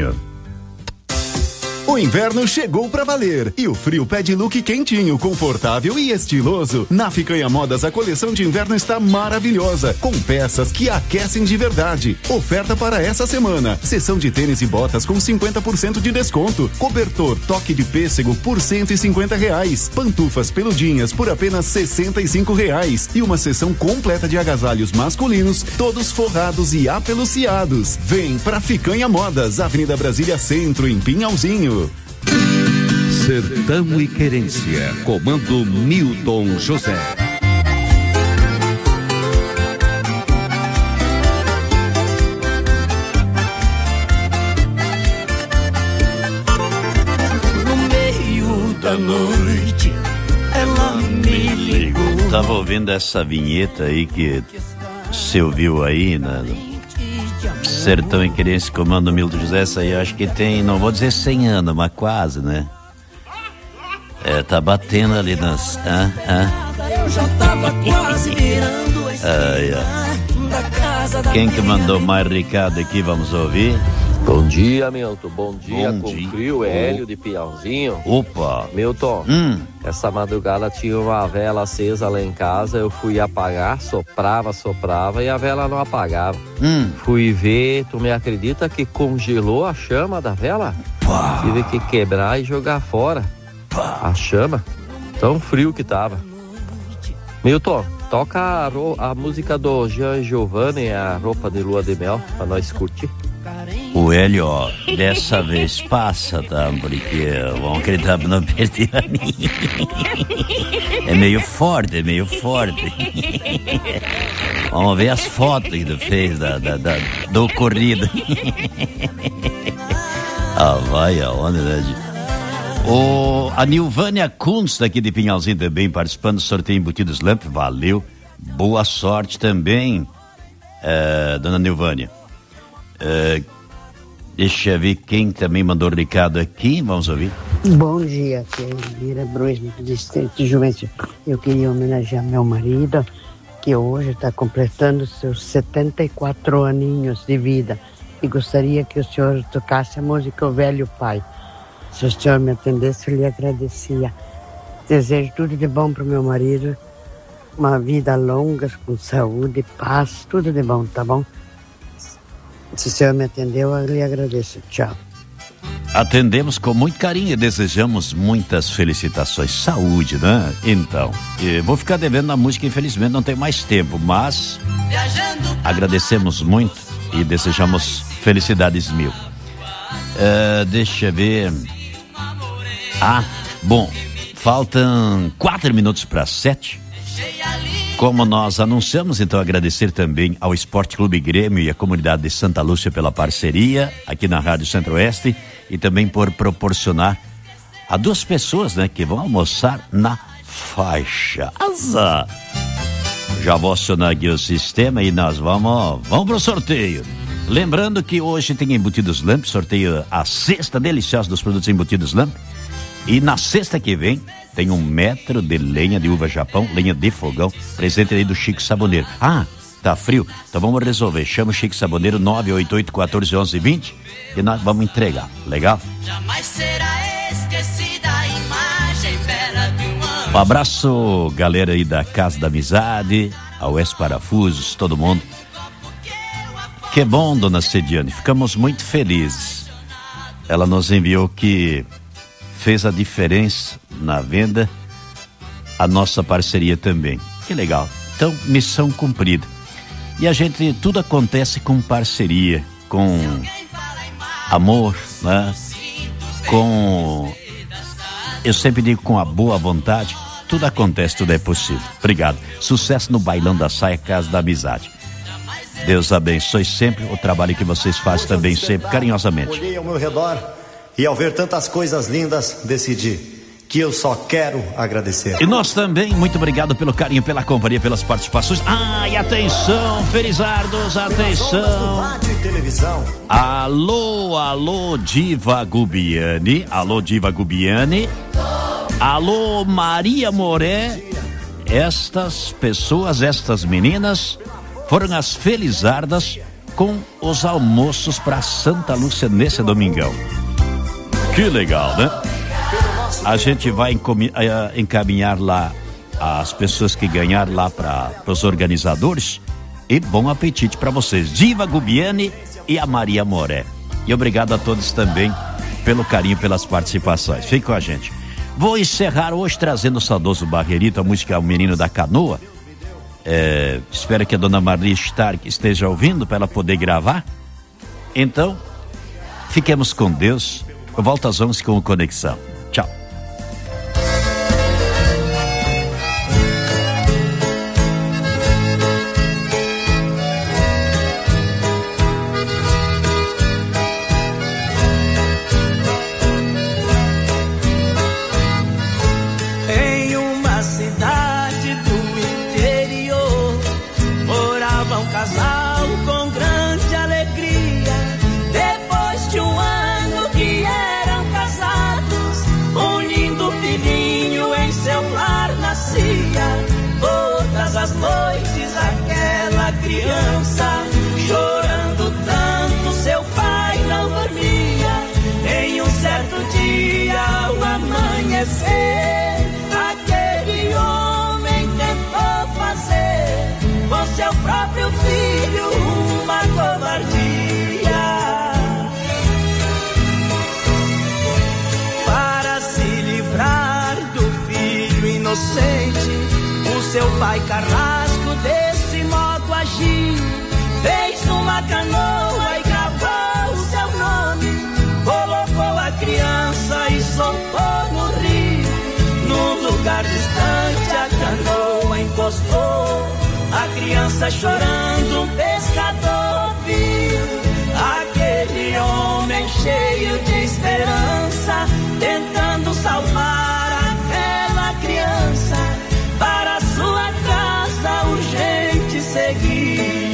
O inverno chegou pra valer e o frio pede look quentinho, confortável e estiloso. Na Ficanha Modas, a coleção de inverno está maravilhosa, com peças que aquecem de verdade. Oferta para essa semana: seção de tênis e botas com cinquenta por cento de desconto, cobertor toque de pêssego por cento e cinquenta reais, pantufas peludinhas por apenas sessenta e cinco reais e uma seção completa de agasalhos masculinos, todos forrados e apeluciados. Vem pra Ficanha Modas, Avenida Brasília Centro, em Pinhalzinho. Sertão e Querência, comando Milton José. No meio da noite, ela me ligou. Tava ouvindo essa vinheta aí que você ouviu aí, né? Sertão e Querência, comando Milton José. Essa aí eu acho que tem, não vou dizer cem anos, mas quase, né? É, tá batendo ali nas... Ah, ah. Eu já tava quase virando ai, ai. Quem que mandou mais recado aqui, vamos ouvir? Bom dia, Milton. Bom dia, Bom com dia. frio, Hélio de Piauzinho. Opa! Milton, hum. essa madrugada tinha uma vela acesa lá em casa, eu fui apagar, soprava, soprava e a vela não apagava. Hum. Fui ver, tu me acredita que congelou a chama da vela? Pá. Tive que quebrar e jogar fora. Pá. A chama, tão frio que tava. Milton, toca a, ro- a música do Jean Giovanni, a roupa de lua de mel, pra nós curtir. O Hélio, ó, dessa vez passa, tá? Porque vamos acreditar pra não perder a minha. É meio forte, é meio forte. Vamos ver as fotos que tu fez da, da, da, do ocorrido. Ah, vai aonde, né? O, a Nilvânia Kunz, daqui de Pinhalzinho, também participando do sorteio Embutidos Lamp. Valeu. Boa sorte também, é, dona Nilvânia. É, deixa eu ver quem também mandou o recado aqui. Vamos ouvir. Bom dia, aqui é Elvira Bruis, do Distrito de Juventude. Eu queria homenagear meu marido, que hoje está completando seus setenta e quatro aninhos de vida. E gostaria que o senhor tocasse a música O Velho Pai. Se o senhor me atendesse, eu lhe agradecia. Desejo tudo de bom para o meu marido, uma vida longa, com saúde, paz, tudo de bom, tá bom? Se o senhor me atendeu, eu lhe agradeço. Tchau. Atendemos com muito carinho e desejamos muitas felicitações. Saúde, né? Então, eh, vou ficar devendo na música, infelizmente não tem mais tempo, mas agradecemos muito e desejamos felicidades mil. Uh, deixa eu ver. Ah, bom, faltam quatro minutos para sete. Como nós anunciamos, então agradecer também ao Esporte Clube Grêmio e à comunidade de Santa Lúcia pela parceria aqui na Rádio Centro-Oeste e também por proporcionar a duas pessoas, né, que vão almoçar na faixa. Asa. Já vou acionar aqui o sistema e nós vamos, vamos pro sorteio. Lembrando que hoje tem Embutidos Lamp, sorteio a cesta deliciosa dos produtos Embutidos Lamp. E na sexta que vem tem um metro de lenha de uva Japão, lenha de fogão, presente aí do Chico Saboneiro. Ah, tá frio? Então vamos resolver. Chama o Chico Saboneiro nove oito oito, um quatro, onze, vinte e nós vamos entregar. Legal? Jamais será esquecida a imagem bela de um anjo. Um abraço, galera aí da Casa da Amizade, ao Ex Parafusos, todo mundo. Que bom, dona Cediane, ficamos muito felizes. Ela nos enviou que fez a diferença na venda, a nossa parceria também. Que legal. Então, missão cumprida. E a gente, tudo acontece com parceria, com amor, né? Com, eu sempre digo, com a boa vontade, tudo acontece, tudo é possível. Obrigado. Sucesso no Bailão da Saia, Casa da Amizade. Deus abençoe sempre o trabalho que vocês fazem também, sempre carinhosamente. Olhei ao meu redor e ao ver tantas coisas lindas, decidi que eu só quero agradecer. E nós também, muito obrigado pelo carinho, pela companhia, pelas participações. Ah, e atenção, Felizardos, atenção. Alô, alô, Diva Gubiani. Alô, Diva Gubiani. Alô, Maria Moré. Estas pessoas, estas meninas, foram as Felizardas com os almoços para Santa Lúcia nesse domingão. Que legal, né? A gente vai encaminhar lá as pessoas que ganharam lá para os organizadores. E bom apetite para vocês, Diva Gubiani e a Maria Moré. E obrigado a todos também pelo carinho, pelas participações. Fique com a gente. Vou encerrar hoje trazendo o saudoso Barreirito, a música O Menino da Canoa. É, espero que a dona Maria Stark esteja ouvindo para ela poder gravar. Então, fiquemos com Deus. Eu volto às onze com o Conexão. Tchau. Em uma cidade do interior morava um casal com grande alegria. Depois de um ano que eram casados, um lindo filhinho em seu lar nascia. Todas as noites aquela criança chorando tanto, seu pai não dormia. Em um certo dia ao amanhecer, aquele homem tentou fazer com seu próprio filho uma covardia. Para se livrar do filho inocente, o seu pai carrasco desse modo agiu. Fez uma canoa e gravou o seu nome, colocou a criança e soltou no rio. Num lugar distante a canoa encostou, a criança chorando um pescador viu. Aquele homem cheio de esperança, tentando salvar aquela criança, para sua casa urgente seguir.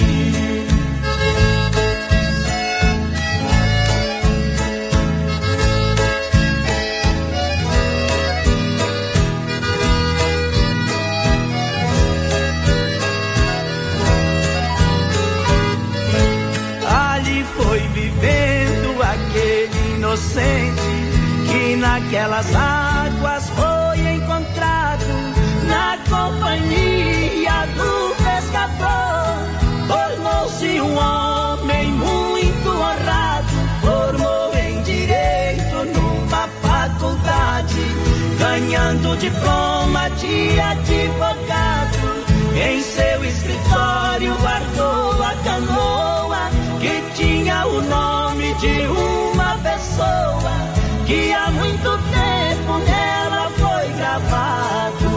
Foi vivendo aquele inocente que naquelas águas foi encontrado, na companhia do pescador. Tornou-se um homem muito honrado, formou em direito numa faculdade, ganhando diploma de advogado. Em seu escritório guardou a canoa que tinha o nome de uma pessoa que há muito tempo nela foi gravado.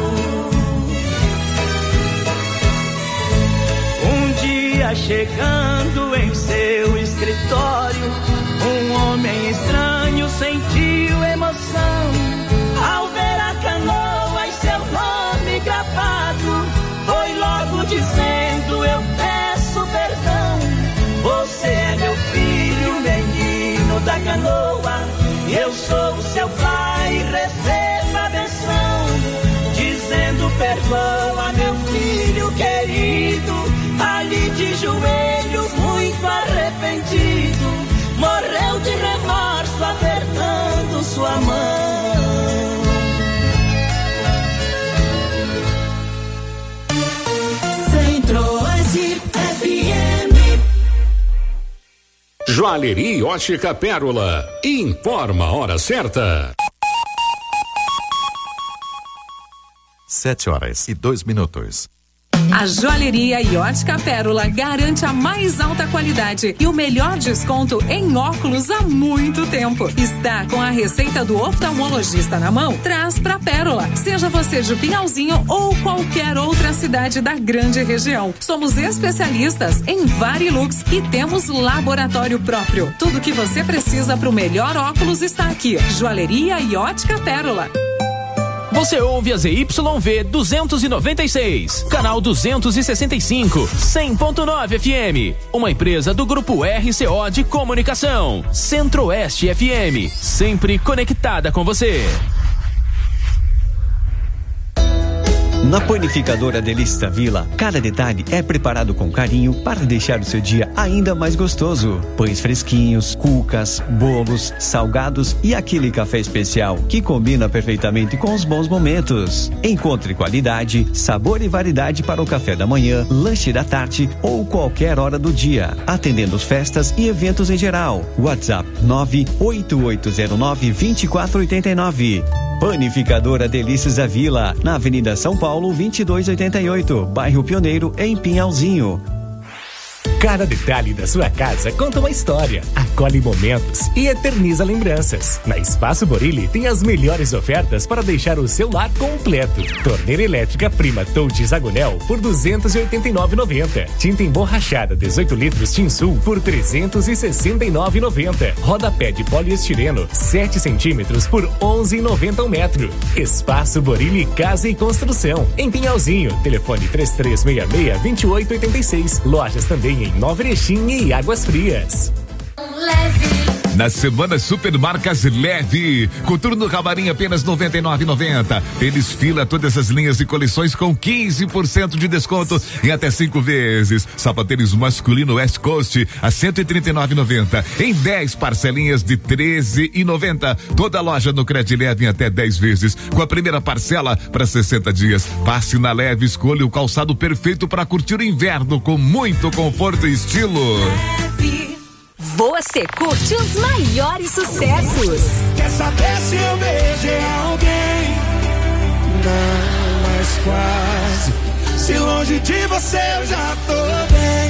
Um dia chegando em seu escritório, um homem estranho sentiu emoção ao ver a canoa e seu nome gravado. Foi logo dizendo: eu peço perdão, você é meu filho, menino da canoa. Eu sou o seu pai, receba a benção. Dizendo: perdoa, meu filho querido. Ali de joelhos, muito arrependido, morreu de remorso, apertando Joalheria e Ótica Pérola. Informa a hora certa. Sete horas e dois minutos. A Joalheria e Ótica Pérola garante a mais alta qualidade e o melhor desconto em óculos há muito tempo. Está com a receita do oftalmologista na mão? Traz pra Pérola. Seja você de Pinhalzinho ou qualquer outra cidade da grande região. Somos especialistas em Varilux e temos laboratório próprio. Tudo que você precisa para o melhor óculos está aqui. Joalheria e Ótica Pérola. Você ouve a Z Y V duzentos e noventa e seis, canal duzentos e sessenta e cinco, cem ponto nove F M. Uma empresa do grupo R C O de Comunicação. Centro-Oeste F M, sempre conectada com você. Na Panificadora Delícias da Vila, cada detalhe é preparado com carinho para deixar o seu dia ainda mais gostoso. Pães fresquinhos, cucas, bolos, salgados e aquele café especial que combina perfeitamente com os bons momentos. Encontre qualidade, sabor e variedade para o café da manhã, lanche da tarde ou qualquer hora do dia, atendendo festas e eventos em geral. WhatsApp nove oito oito zero nove, dois quatro oito nove. Panificadora Delícias da Vila, na Avenida São Paulo, vinte e dois oitenta e oito, bairro Pioneiro, em Pinhalzinho. Cada detalhe da sua casa conta uma história, acolhe momentos e eterniza lembranças. Na Espaço Borilli tem as melhores ofertas para deixar o seu lar completo. Torneira elétrica Prima Touch Zagonel por duzentos e oitenta e nove reais e noventa centavos. Tinta emborrachada dezoito litros Tinsul por trezentos e sessenta e nove reais e noventa centavos. Rodapé de poliestireno sete centímetros por onze reais e noventa centavos um metro. Espaço Borilli Casa e Construção. Em Pinhalzinho, telefone três três seis seis, dois oito oito seis. Lojas também em Nova Erechim e Águas Frias. Na semana Supermarcas Leve, coturno camarim apenas noventa e nove reais e noventa centavos. Tênis Fila, todas as linhas e coleções com quinze por cento de desconto em até cinco vezes. Sapatênis masculino West Coast a cento e trinta e nove reais e noventa centavos em dez parcelinhas de treze reais e noventa centavos. Toda loja no Cred Leve em até dez vezes, com a primeira parcela para sessenta dias. Passe na Leve, escolha o calçado perfeito para curtir o inverno com muito conforto e estilo. Você curte os maiores sucessos. Quer saber se eu beijei alguém? Não, mas quase. Se longe de você eu já tô bem.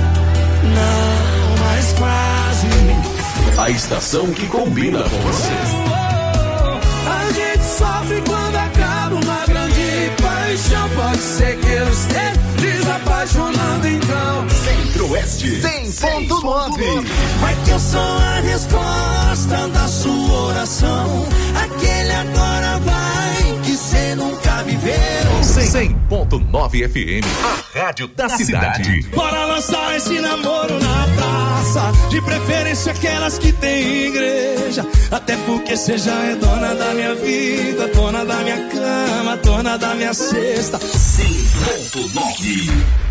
Não, mas quase. A estação que combina com você. A gente sofre quando acaba uma grande paixão. Pode ser que eu esteja desapaixonando então. Centro-Oeste cem ponto nove. Vai que eu sou a resposta da sua oração. Aquele agora vai que cê nunca viveu. cem ponto nove F M, a rádio da cidade. Bora lançar esse namoro na praça, de preferência aquelas que tem igreja. Até porque cê já é dona da minha vida, dona da minha cama, dona da minha cesta. cem ponto nove.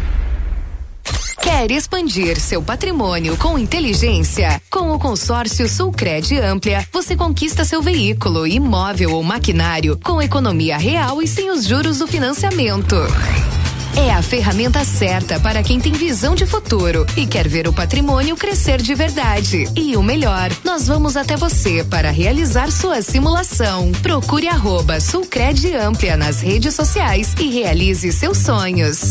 Quer expandir seu patrimônio com inteligência? Com o consórcio Sulcred Amplia, você conquista seu veículo, imóvel ou maquinário com economia real e sem os juros do financiamento. É a ferramenta certa para quem tem visão de futuro e quer ver o patrimônio crescer de verdade. E o melhor, nós vamos até você para realizar sua simulação. Procure arroba Sulcred Amplia nas redes sociais e realize seus sonhos.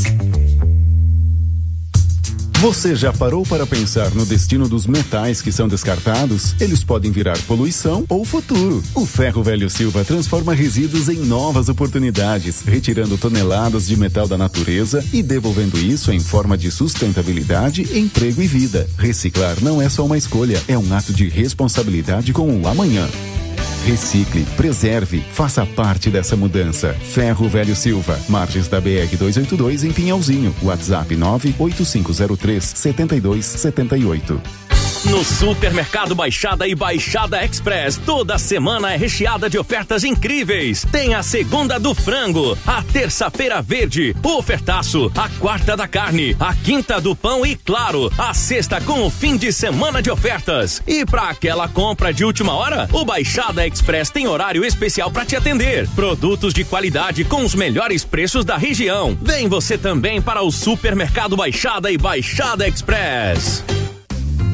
Você já parou para pensar no destino dos metais que são descartados? Eles podem virar poluição ou futuro. O Ferro Velho Silva transforma resíduos em novas oportunidades, retirando toneladas de metal da natureza e devolvendo isso em forma de sustentabilidade, emprego e vida. Reciclar não é só uma escolha, é um ato de responsabilidade com o amanhã. Recicle, preserve, faça parte dessa mudança. Ferro Velho Silva, margens da B R duzentos e oitenta e dois em Pinhalzinho. WhatsApp nove oito cinco zero três sete dois sete oito. No Supermercado Baixada e Baixada Express, toda semana é recheada de ofertas incríveis. Tem a segunda do frango, a terça-feira verde, o ofertaço, a quarta da carne, a quinta do pão e, claro, a sexta com o fim de semana de ofertas. E para aquela compra de última hora, o Baixada Express tem horário especial para te atender. Produtos de qualidade com os melhores preços da região. Vem você também para o Supermercado Baixada e Baixada Express.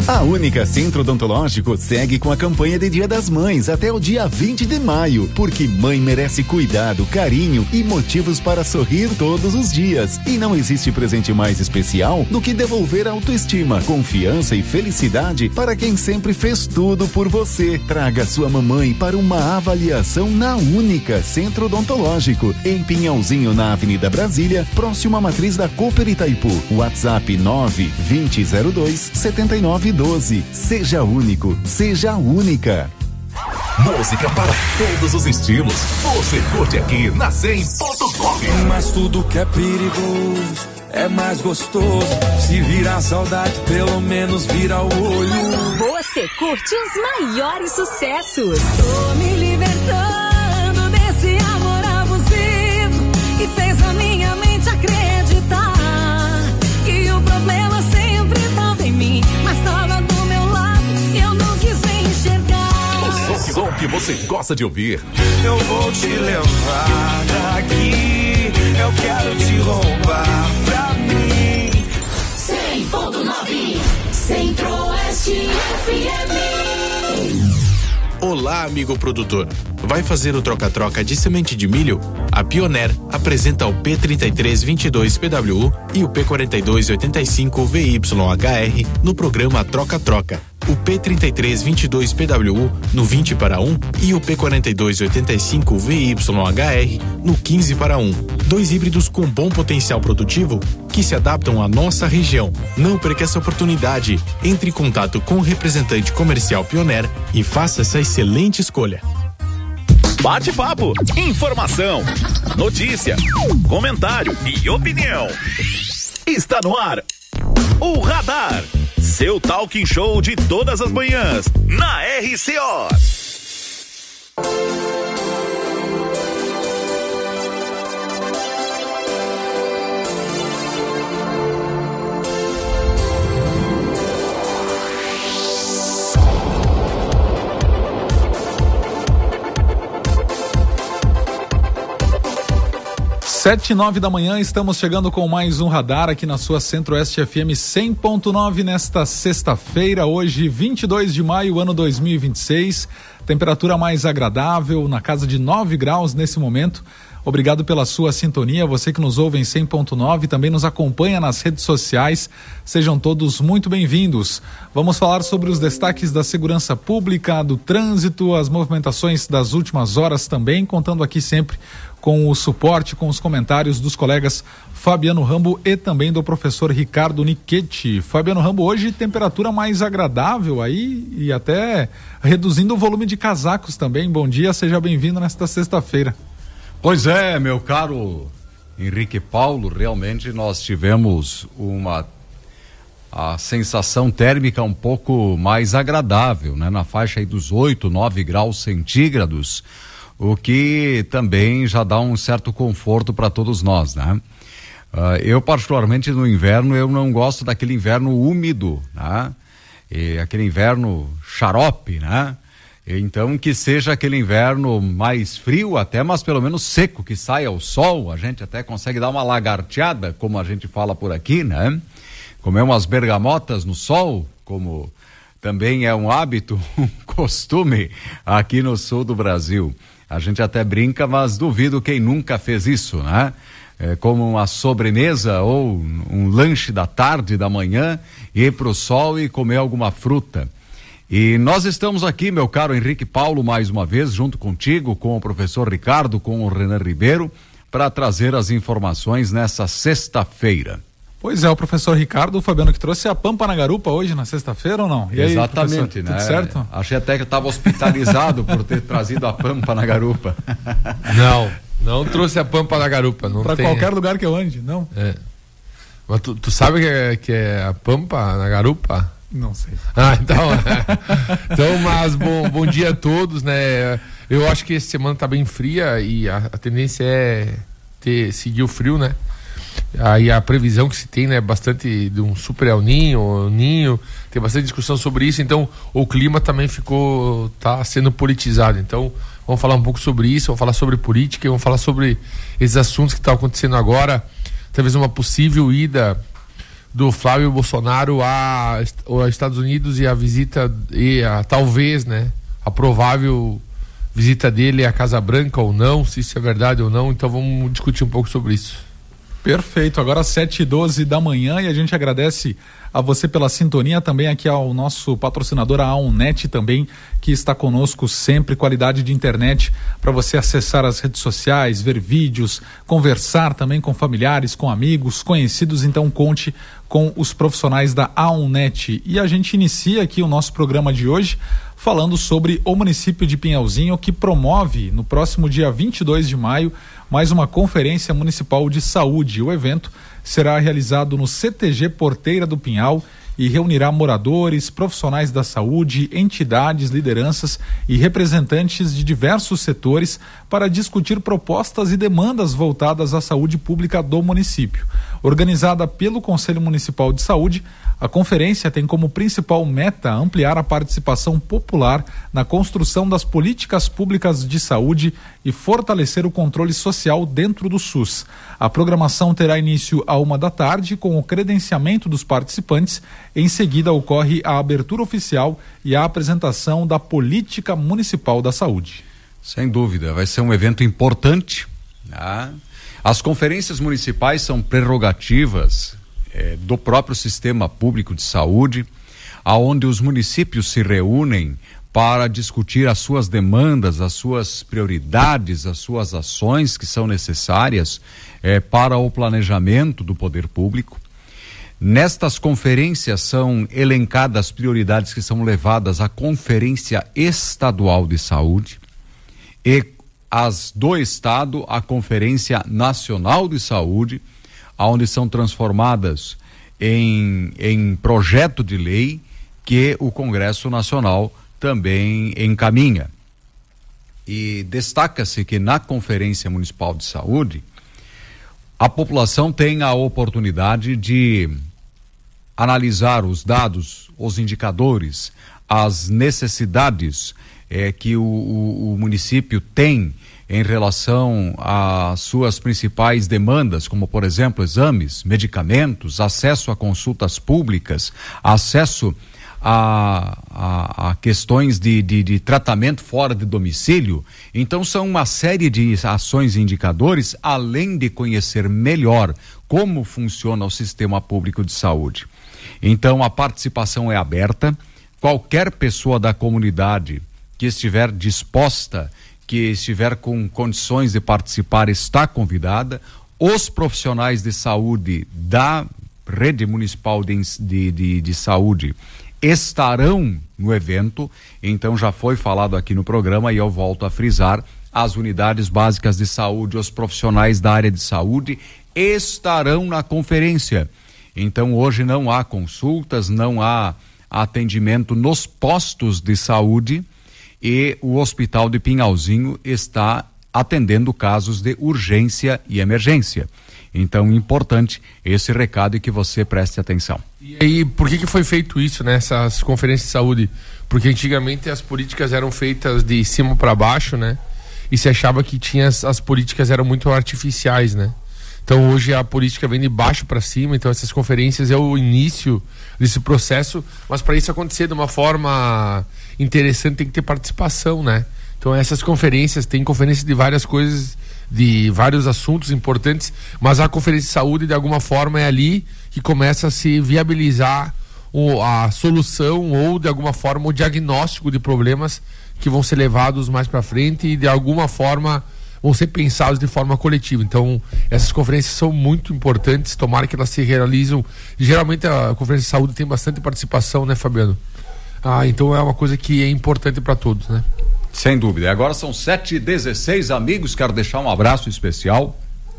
A Única Centro Odontológico segue com a campanha de Dia das Mães até o dia vinte de maio, porque mãe merece cuidado, carinho e motivos para sorrir todos os dias. E não existe presente mais especial do que devolver a autoestima, confiança e felicidade para quem sempre fez tudo por você. Traga sua mamãe para uma avaliação na Única Centro Odontológico, em Pinhalzinho, na Avenida Brasília, próximo à matriz da Cooper Itaipu. WhatsApp nove vinte zero dois setenta e nove doze. Seja único, seja única. Música para todos os estilos. Você curte aqui na cem ponto nove. Mas tudo que é perigoso é mais gostoso. Se virar saudade, pelo menos vira o olho. Você curte os maiores sucessos. Tô me libertando desse amor abusivo que fez a minha mente acreditar que o problema sempre tava em mim, mas tava do meu lado e eu não quis enxergar. O som, som que você gosta de ouvir. Eu vou te levar daqui, eu quero te roubar pra mim. cem ponto nove Centro-Oeste F M. Olá, amigo produtor. Vai fazer o troca-troca de semente de milho? A Pioneer apresenta o P trinta e três vinte e dois P W U e o P quarenta e dois oitenta e cinco V Y H R no programa Troca-Troca. O P trinta e três vinte e dois P W U no vinte para um e o P quarenta e dois oitenta e cinco V Y H R no quinze para um. Dois híbridos com bom potencial produtivo que se adaptam à nossa região. Não perca essa oportunidade. Entre em contato com o representante comercial Pioneer e faça essa excelente escolha. Bate-papo, informação, notícia, comentário e opinião. Está no ar o Radar, seu talking show de todas as manhãs na R C O. Sete e nove da manhã, estamos chegando com mais um Radar aqui na sua Centro-Oeste F M cem ponto nove nesta sexta-feira, hoje vinte e dois de maio, ano dois mil e vinte e seis. Temperatura mais agradável, na casa de nove graus nesse momento. Obrigado pela sua sintonia, você que nos ouve em cem ponto nove, também nos acompanha nas redes sociais. Sejam todos muito bem-vindos. Vamos falar sobre os destaques da segurança pública, do trânsito, as movimentações das últimas horas também, contando aqui sempre com o suporte, com os comentários dos colegas Fabiano Rambo e também do professor Ricardo Nichetti. Fabiano Rambo, hoje temperatura mais agradável aí e até reduzindo o volume de casacos também. Bom dia, seja bem-vindo nesta sexta-feira. Pois é, meu caro Henrique Paulo, realmente nós tivemos uma a sensação térmica um pouco mais agradável, né? Na faixa aí dos oito, nove graus centígrados, o que também já dá um certo conforto para todos nós, né? Uh, eu particularmente no inverno, eu não gosto daquele inverno úmido, né? E aquele inverno xarope, né? Então que seja aquele inverno mais frio até, mas pelo menos seco, que saia o sol, a gente até consegue dar uma lagarteada, como a gente fala por aqui, né? Comer umas bergamotas no sol, como também é um hábito, um costume aqui no sul do Brasil. A gente até brinca, mas duvido quem nunca fez isso, né? É, como uma sobremesa ou um lanche da tarde, da manhã, ir para o sol e comer alguma fruta. E nós estamos aqui, meu caro Henrique Paulo, mais uma vez, junto contigo, com o professor Ricardo, com o Renan Ribeiro, para trazer as informações nessa sexta-feira. Pois é, o professor Ricardo, o Fabiano que trouxe a Pampa na Garupa hoje, na sexta-feira ou não? E aí, exatamente, né? Tudo certo? Achei até que eu estava hospitalizado por ter trazido a Pampa na Garupa. Não, não trouxe a Pampa na Garupa. Para tem... qualquer lugar que eu ande, não? É. Mas tu, tu sabe que é, que é a Pampa na Garupa? Não sei. Ah, então, é. Então, mas bom, bom dia a todos, né? Eu acho que essa semana tá bem fria e a, a tendência é ter, seguir o frio, né? Aí a previsão que se tem, né, bastante de um super El Ninho, Ninho, tem bastante discussão sobre isso, então o clima também ficou, tá sendo politizado, então vamos falar um pouco sobre isso, vamos falar sobre política, vamos falar sobre esses assuntos que estão acontecendo agora, talvez uma possível ida do Flávio Bolsonaro a, aos Estados Unidos e a visita, e a, talvez, né, a provável visita dele à Casa Branca ou não, se isso é verdade ou não. Então vamos discutir um pouco sobre isso. Perfeito, agora sete e doze da manhã, e a gente agradece a você pela sintonia, também aqui ao nosso patrocinador, a Aonnet também, que está conosco sempre, qualidade de internet para você acessar as redes sociais, ver vídeos, conversar também com familiares, com amigos, conhecidos. Então conte com os profissionais da Aonnet. E a gente inicia aqui o nosso programa de hoje falando sobre o município de Pinhalzinho, que promove no próximo dia vinte e dois de maio mais uma conferência municipal de saúde. O evento será realizado no C T G Porteira do Pinhal e reunirá moradores, profissionais da saúde, entidades, lideranças e representantes de diversos setores para discutir propostas e demandas voltadas à saúde pública do município. Organizada pelo Conselho Municipal de Saúde, a conferência tem como principal meta ampliar a participação popular na construção das políticas públicas de saúde e fortalecer o controle social dentro do SUS. A programação terá início à uma da tarde com o credenciamento dos participantes. Em seguida ocorre a abertura oficial e a apresentação da Política Municipal da Saúde. Sem dúvida, vai ser um evento importante, né? As conferências municipais são prerrogativas eh, do próprio sistema público de saúde, aonde os municípios se reúnem para discutir as suas demandas, as suas prioridades, as suas ações que são necessárias eh, para o planejamento do poder público. Nestas conferências são elencadas prioridades que são levadas à Conferência Estadual de Saúde e as do Estado à Conferência Nacional de Saúde, onde são transformadas em, em projeto de lei que o Congresso Nacional também encaminha. E destaca-se que na Conferência Municipal de Saúde, a população tem a oportunidade de analisar os dados, os indicadores, as necessidades eh, que o, o, o município tem em relação às suas principais demandas, como, por exemplo, exames, medicamentos, acesso a consultas públicas, acesso a, a, a questões de, de, de tratamento fora de domicílio. Então, são uma série de ações e indicadores, além de conhecer melhor como funciona o sistema público de saúde. Então, a participação é aberta. Qualquer pessoa da comunidade que estiver disposta, que estiver com condições de participar, está convidada. Os profissionais de saúde da rede municipal de, de, de, de saúde estarão no evento. Então já foi falado aqui no programa e eu volto a frisar: as unidades básicas de saúde, os profissionais da área de saúde estarão na conferência. Então hoje não há consultas, não há atendimento nos postos de saúde, e o Hospital de Pinhalzinho está atendendo casos de urgência e emergência. Então, importante esse recado e que você preste atenção. E aí, por que que foi feito isso nessas conferências de saúde? Porque antigamente as políticas eram feitas de cima para baixo, né? E se achava que tinha as, as políticas eram muito artificiais, né? Então hoje a política vem de baixo para cima. Então essas conferências é o início desse processo, mas para isso acontecer de uma forma interessante tem que ter participação, né? Então essas conferências, tem conferências de várias coisas, de vários assuntos importantes, mas a conferência de saúde de alguma forma é ali que começa a se viabilizar o, a solução ou de alguma forma o diagnóstico de problemas que vão ser levados mais para frente e de alguma forma vão ser pensados de forma coletiva. Então essas conferências são muito importantes, tomara que elas se realizam. Geralmente a conferência de saúde tem bastante participação, né, Fabiano? Ah, então é uma coisa que é importante para todos, né? Sem dúvida. Agora são sete e dezesseis, amigos. Quero deixar um abraço especial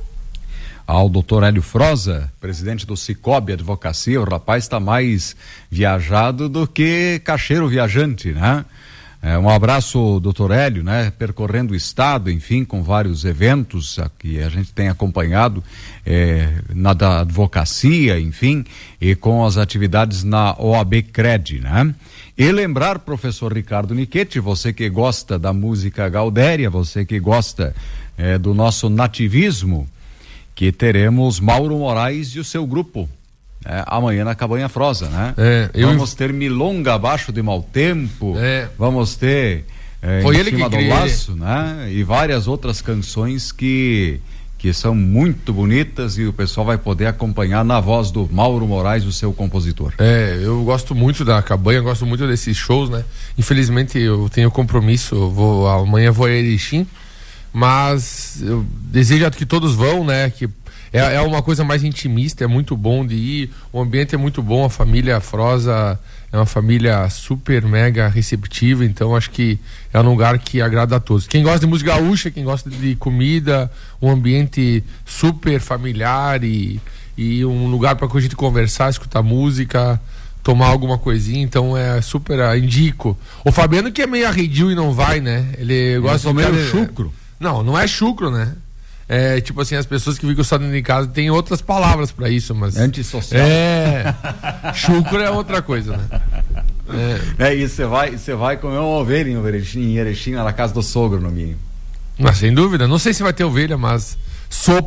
ao doutor Hélio Froza, presidente do Cicobi Advocacia. O rapaz está mais viajado do que cacheiro viajante, né? É, um abraço, doutor Hélio, né? Percorrendo o estado, enfim, com vários eventos que a gente tem acompanhado é, na da advocacia, enfim, e com as atividades na O A B Cred, né? E lembrar, professor Ricardo Nichetti, você que gosta da música gaudéria, você que gosta é, do nosso nativismo, que teremos Mauro Moraes e o seu grupo É, amanhã na Cabanha Frosa, né? É, eu... Vamos ter Milonga abaixo de mau tempo. É. Vamos ter é, Foi Em ele Cima que do criou, Laço, né? E várias outras canções que, que são muito bonitas e o pessoal vai poder acompanhar na voz do Mauro Moraes, o seu compositor. É, eu gosto muito da Cabanha, gosto muito desses shows, né? Infelizmente eu tenho compromisso, eu vou, amanhã vou a Erechim, mas eu desejo que todos vão, né? Que é, é uma coisa mais intimista, é muito bom de ir, o ambiente é muito bom, a família Frosa é uma família super mega receptiva, então acho que é um lugar que agrada a todos. Quem gosta de música gaúcha, quem gosta de comida, um ambiente super familiar e, e um lugar para a gente conversar, escutar música, tomar alguma coisinha, então é super, uh, indico. O Fabiano que é meio arredio e não vai, né? Ele gosta de meio chucro. Não, não é chucro, né? É tipo assim, as pessoas que ficam só dentro de casa tem outras palavras pra isso, mas... Antissocial. É, chucro é outra coisa, né? É, é isso, você vai, você vai comer uma ovelha em Erechim, em Erechim, na casa do sogro, no mínimo. Mas sem dúvida, não sei se vai ter ovelha, mas sopa